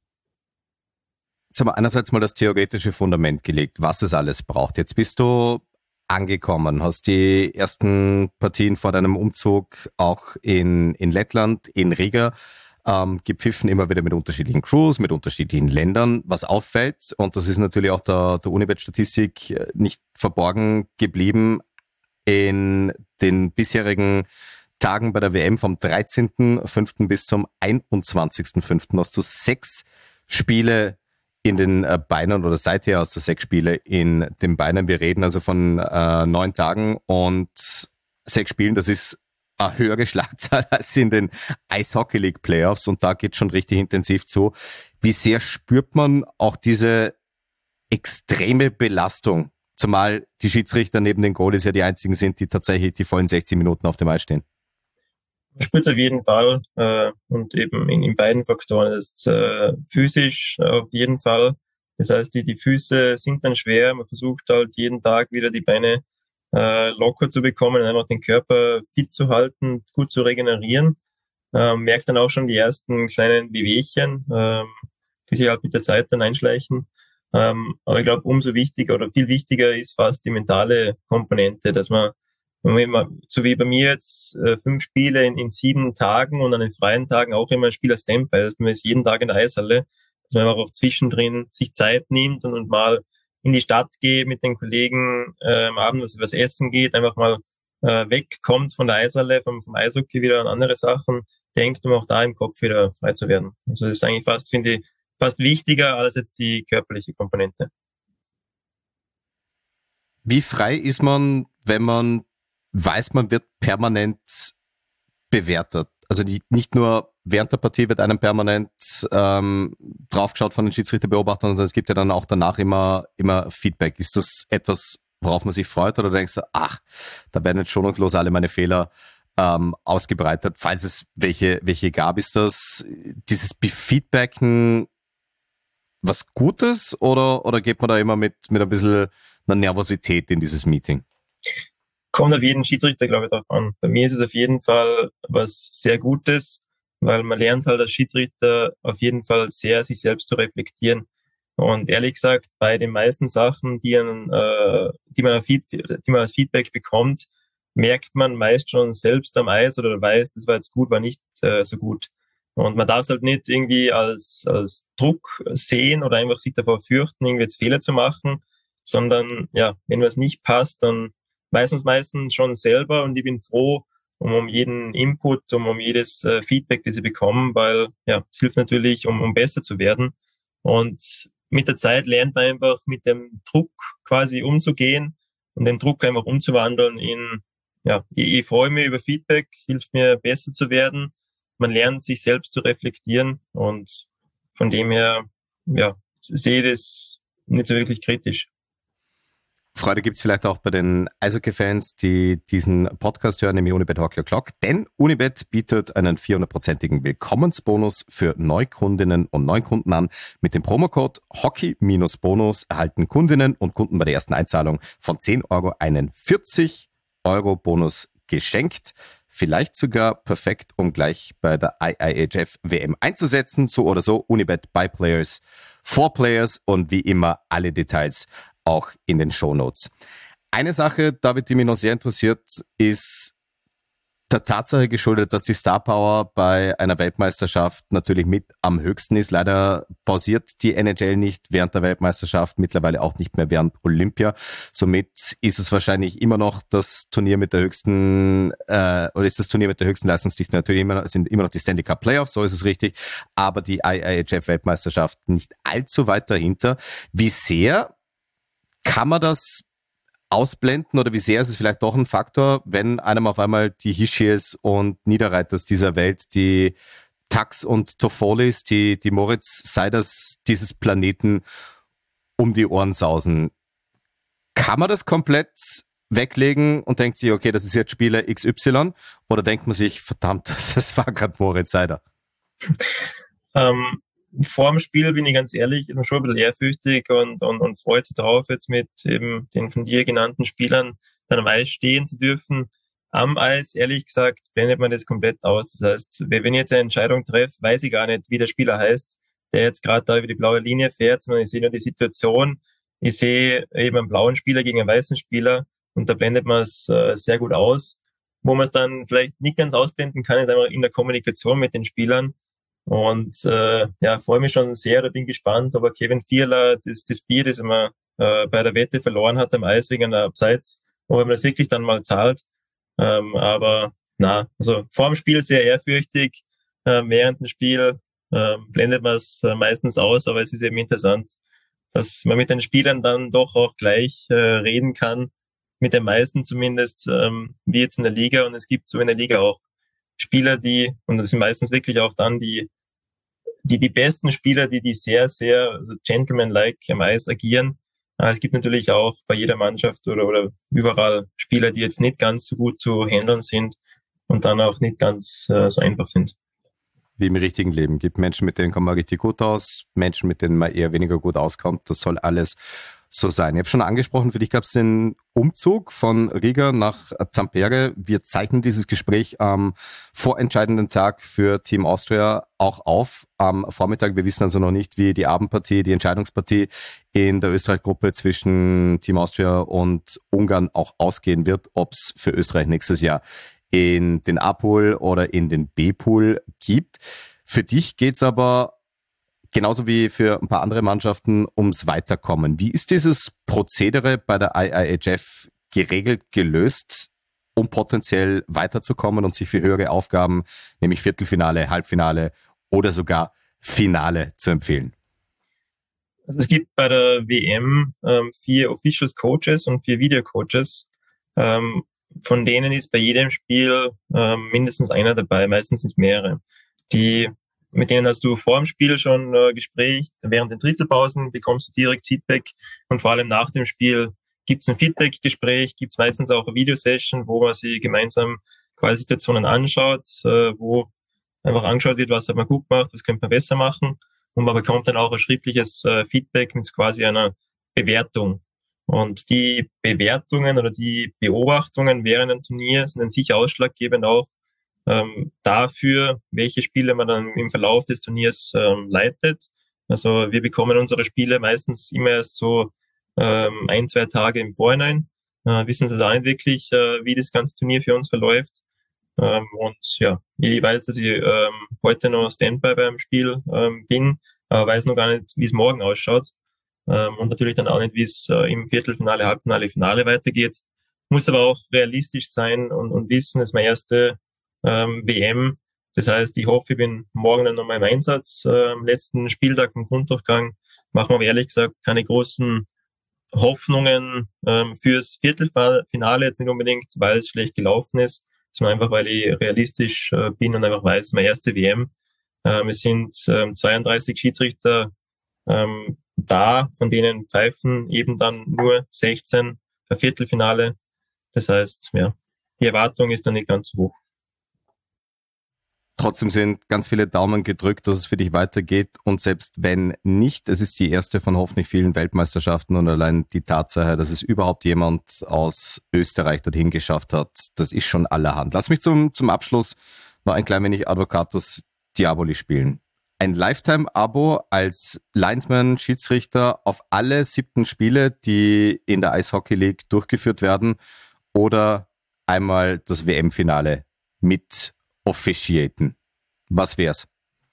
Jetzt haben wir einerseits mal das theoretische Fundament gelegt, was es alles braucht. Jetzt bist du angekommen, hast die ersten Partien vor deinem Umzug auch in, in Lettland, in Riga, ähm, gepfiffen, immer wieder mit unterschiedlichen Crews, mit unterschiedlichen Ländern. Was auffällt, und das ist natürlich auch der, der Unibet-Statistik nicht verborgen geblieben, in den bisherigen Tagen bei der W M vom dreizehnten fünften bis zum einundzwanzigsten fünften hast du sechs Spiele in den Beinen oder seither hast du sechs Spiele in den Beinen. Wir reden also von äh, neun Tagen und sechs Spielen. Das ist eine höhere Schlagzahl als in den Eishockey League Playoffs und da geht schon richtig intensiv zu. Wie sehr spürt man auch diese extreme Belastung? Zumal die Schiedsrichter neben den Goalies ja die einzigen sind, die tatsächlich die vollen sechzig Minuten auf dem Eis stehen. Man spürt es auf jeden Fall äh, und eben in, in beiden Faktoren. Das ist äh, physisch auf jeden Fall. Das heißt, die, die Füße sind dann schwer. Man versucht halt jeden Tag wieder die Beine äh, locker zu bekommen und einfach den Körper fit zu halten, gut zu regenerieren. Ähm, merkt dann auch schon die ersten kleinen Wehwehchen, ähm, die sich halt mit der Zeit dann einschleichen. Ähm, aber ich glaube, umso wichtiger oder viel wichtiger ist fast die mentale Komponente, dass man, wenn man so wie bei mir jetzt äh, fünf Spiele in, in sieben Tagen und an den freien Tagen auch immer ein Spiel als Standby, dass man ist jeden Tag in der Eishalle, dass man einfach auch zwischendrin sich Zeit nimmt und, und mal in die Stadt geht mit den Kollegen, äh, am Abend was, was essen geht, einfach mal äh, wegkommt von der Eishalle, vom, vom Eishockey wieder an andere Sachen denkt, um auch da im Kopf wieder frei zu werden. Also das ist eigentlich fast, finde ich, fast wichtiger als jetzt die körperliche Komponente. Wie frei ist man, wenn man weiß, man wird permanent bewertet? Also nicht nur während der Partie wird einem permanent ähm, draufgeschaut von den Schiedsrichterbeobachtern, sondern es gibt ja dann auch danach immer immer Feedback. Ist das etwas, worauf man sich freut, oder denkst du, ach, da werden jetzt schonungslos alle meine Fehler ähm, ausgebreitet, falls es welche welche gab? Ist das dieses Befeedbacken was Gutes oder oder geht man da immer mit mit ein bisschen einer Nervosität in dieses Meeting? Kommt auf jeden Schiedsrichter, glaube ich, drauf an. Bei mir ist es auf jeden Fall was sehr Gutes, weil man lernt halt als Schiedsrichter auf jeden Fall sehr, sich selbst zu reflektieren. Und ehrlich gesagt, bei den meisten Sachen, die, an, äh, die, man, die man als Feedback bekommt, merkt man meist schon selbst am Eis oder weiß, das war jetzt gut, war nicht äh, so gut. Und man darf es halt nicht irgendwie als, als Druck sehen oder einfach sich davor fürchten, irgendwie jetzt Fehler zu machen, sondern ja, wenn was nicht passt, dann weiß man es meistens schon selber und ich bin froh um, um jeden Input, um, um jedes äh, Feedback, das ich bekomme, weil ja, es hilft natürlich, um, um besser zu werden. Und mit der Zeit lernt man einfach mit dem Druck quasi umzugehen und den Druck einfach umzuwandeln in, ja, ich, ich freue mich über Feedback, hilft mir besser zu werden. Man lernt sich selbst zu reflektieren und von dem her, ja, sehe ich das nicht so wirklich kritisch. Freude gibt's vielleicht auch bei den Eishockey-Fans, die diesen Podcast hören, nämlich Unibet Hockey O'Clock, denn Unibet bietet einen vierhundertprozentigen Willkommensbonus für Neukundinnen und Neukunden an. Mit dem Promocode Hockey-Bonus erhalten Kundinnen und Kunden bei der ersten Einzahlung von zehn Euro einen vierzig Euro Bonus geschenkt. Vielleicht sogar perfekt, um gleich bei der I I H F W M einzusetzen. So oder so, Unibet by Players, for Players und wie immer alle Details auch in den Shownotes. Eine Sache, David, die mich noch sehr interessiert, ist der Tatsache geschuldet, dass die Star Power bei einer Weltmeisterschaft natürlich mit am höchsten ist. Leider pausiert die N H L nicht während der Weltmeisterschaft, mittlerweile auch nicht mehr während Olympia. Somit ist es wahrscheinlich immer noch das Turnier mit der höchsten, äh, oder ist das Turnier mit der höchsten Leistungsdichte natürlich immer, sind immer noch die Stanley Cup Playoffs, so ist es richtig, aber die I I H F Weltmeisterschaft nicht allzu weit dahinter. Wie sehr kann man das ausblenden oder wie sehr ist es vielleicht doch ein Faktor, wenn einem auf einmal die Hischies und Niederreiters dieser Welt, die Tax und Toffolis, die, die Moritz Seiders dieses Planeten um die Ohren sausen? Kann man das komplett weglegen und denkt sich, okay, das ist jetzt Spieler X Y, oder denkt man sich, verdammt, das war gerade Moritz Seider? Ähm, vor dem Spiel bin ich ganz ehrlich immer schon ein bisschen ehrfürchtig und, und, und freut sich drauf, jetzt mit eben den von dir genannten Spielern dann am Eis stehen zu dürfen. Am Eis, ehrlich gesagt, blendet man das komplett aus. Das heißt, wenn ich jetzt eine Entscheidung treffe, weiß ich gar nicht, wie der Spieler heißt, der jetzt gerade da über die blaue Linie fährt, sondern ich sehe nur die Situation. Ich sehe eben einen blauen Spieler gegen einen weißen Spieler und da blendet man es äh, sehr gut aus. Wo man es dann vielleicht nicht ganz ausblenden kann, ist einfach in der Kommunikation mit den Spielern. Und äh, ja, freue mich schon sehr, da bin gespannt, aber Kevin Fiala, das, das Bier, das er äh, bei der Wette verloren hat am Eis wegen einer Abseits, ob er mir das wirklich dann mal zahlt. Ähm, aber na, also vor dem Spiel sehr ehrfürchtig, äh, während dem Spiel äh, blendet man es äh, meistens aus, aber es ist eben interessant, dass man mit den Spielern dann doch auch gleich äh, reden kann, mit den meisten zumindest, ähm, wie jetzt in der Liga. Und es gibt so in der Liga auch Spieler, die, und das sind meistens wirklich auch dann die, die, die besten Spieler, die, die sehr, sehr also gentleman-like am Eis agieren. Äh, es gibt natürlich auch bei jeder Mannschaft oder, oder überall Spieler, die jetzt nicht ganz so gut zu handeln sind und dann auch nicht ganz äh, so einfach sind. Wie im richtigen Leben. Gibt Menschen, mit denen kommt man richtig gut aus, Menschen, mit denen man eher weniger gut auskommt. Das soll alles so sein. Ich habe schon angesprochen, für dich gab es den Umzug von Riga nach Tampere. Wir zeichnen dieses Gespräch am vorentscheidenden Tag für Team Austria auch auf. Am Vormittag, wir wissen also noch nicht, wie die Abendpartie, die Entscheidungspartie in der Österreich-Gruppe zwischen Team Austria und Ungarn auch ausgehen wird, ob es für Österreich nächstes Jahr in den A-Pool oder in den B-Pool gibt. Für dich geht's aber genauso wie für ein paar andere Mannschaften ums Weiterkommen. Wie ist dieses Prozedere bei der I I H F geregelt, gelöst, um potenziell weiterzukommen und sich für höhere Aufgaben, nämlich Viertelfinale, Halbfinale oder sogar Finale zu empfehlen? Also es gibt bei der W M ähm, vier Officials Coaches und vier Video Coaches. Ähm, von denen ist bei jedem Spiel ähm, mindestens einer dabei, meistens sind es mehrere. Die Mit denen hast du vor dem Spiel schon äh, Gespräch, während den Drittelpausen bekommst du direkt Feedback und vor allem nach dem Spiel gibt es ein Feedback-Gespräch, gibt es meistens auch eine Videosession, wo man sich gemeinsam quasi Situationen anschaut, äh, wo einfach angeschaut wird, was hat man gut gemacht, was könnte man besser machen und man bekommt dann auch ein schriftliches äh, Feedback mit quasi einer Bewertung. Und die Bewertungen oder die Beobachtungen während einem Turnier sind dann sicher ausschlaggebend auch ähm, dafür, welche Spiele man dann im Verlauf des Turniers ähm, leitet. Also wir bekommen unsere Spiele meistens immer erst so ähm, ein, zwei Tage im Vorhinein, äh, wissen das auch nicht wirklich, äh, wie das ganze Turnier für uns verläuft. Ähm, und ja, ich weiß, dass ich ähm, heute noch Standby beim Spiel ähm, bin, aber weiß noch gar nicht, wie es morgen ausschaut. Ähm, und natürlich dann auch nicht, wie es äh, im Viertelfinale, Halbfinale, Finale weitergeht. Muss aber auch realistisch sein und, und wissen, es ist meine erste ähm, W M. Das heißt, ich hoffe, ich bin morgen dann nochmal im Einsatz, äh, am letzten Spieltag im Grunddurchgang. Machen wir aber ehrlich gesagt keine großen Hoffnungen ähm, fürs Viertelfinale, jetzt nicht unbedingt, weil es schlecht gelaufen ist, sondern einfach, weil ich realistisch äh, bin und einfach weiß, meine erste W M. Ähm, es sind ähm, zweiunddreißig Schiedsrichter ähm, da, von denen pfeifen eben dann nur sechzehn für Viertelfinale. Das heißt, ja, die Erwartung ist dann nicht ganz hoch. Trotzdem sind ganz viele Daumen gedrückt, dass es für dich weitergeht. Und selbst wenn nicht, es ist die erste von hoffentlich vielen Weltmeisterschaften und allein die Tatsache, dass es überhaupt jemand aus Österreich dorthin geschafft hat, das ist schon allerhand. Lass mich zum, zum Abschluss noch ein klein wenig Advocatus Diaboli spielen. Ein Lifetime-Abo als Linesman, Schiedsrichter auf alle siebten Spiele, die in der Eishockey League durchgeführt werden, oder einmal das W M-Finale mit officiaten. Was wär's?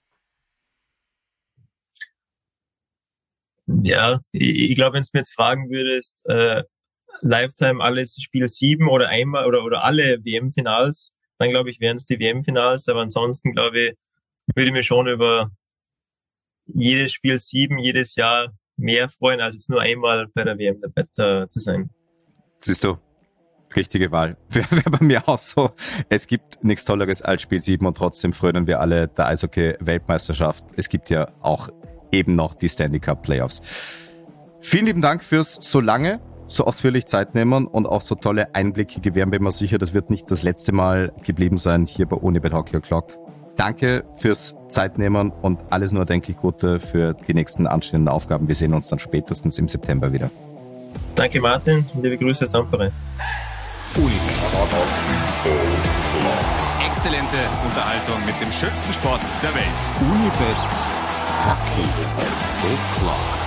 Ja, ich, ich glaube, wenn du mir jetzt fragen würdest, äh, Lifetime alles Spiel sieben oder einmal oder oder alle W M-Finals, dann glaube ich, wären es die W M-Finals, aber ansonsten glaube ich, würde ich mich schon über jedes Spiel sieben, jedes Jahr mehr freuen, als jetzt nur einmal bei der W M dabei zu sein. Siehst du? Richtige Wahl. Wäre wär bei mir auch so. Es gibt nichts Tolleres als Spiel sieben und trotzdem frönen wir alle der Eishockey-Weltmeisterschaft. Es gibt ja auch eben noch die Stanley Cup Playoffs. Vielen lieben Dank fürs so lange, so ausführlich Zeit nehmen und auch so tolle Einblicke gewähren. Bin mir sicher, das wird nicht das letzte Mal geblieben sein hier bei Unibet Hockey O'Clock. Danke fürs Zeitnehmen und alles nur, denke ich, Gute für die nächsten anstehenden Aufgaben. Wir sehen uns dann spätestens im September wieder. Danke Martin und liebe Grüße aus Tampere. Unibet. Exzellente Unterhaltung mit dem schönsten Sport der Welt. Unibet Hockey O'Clock.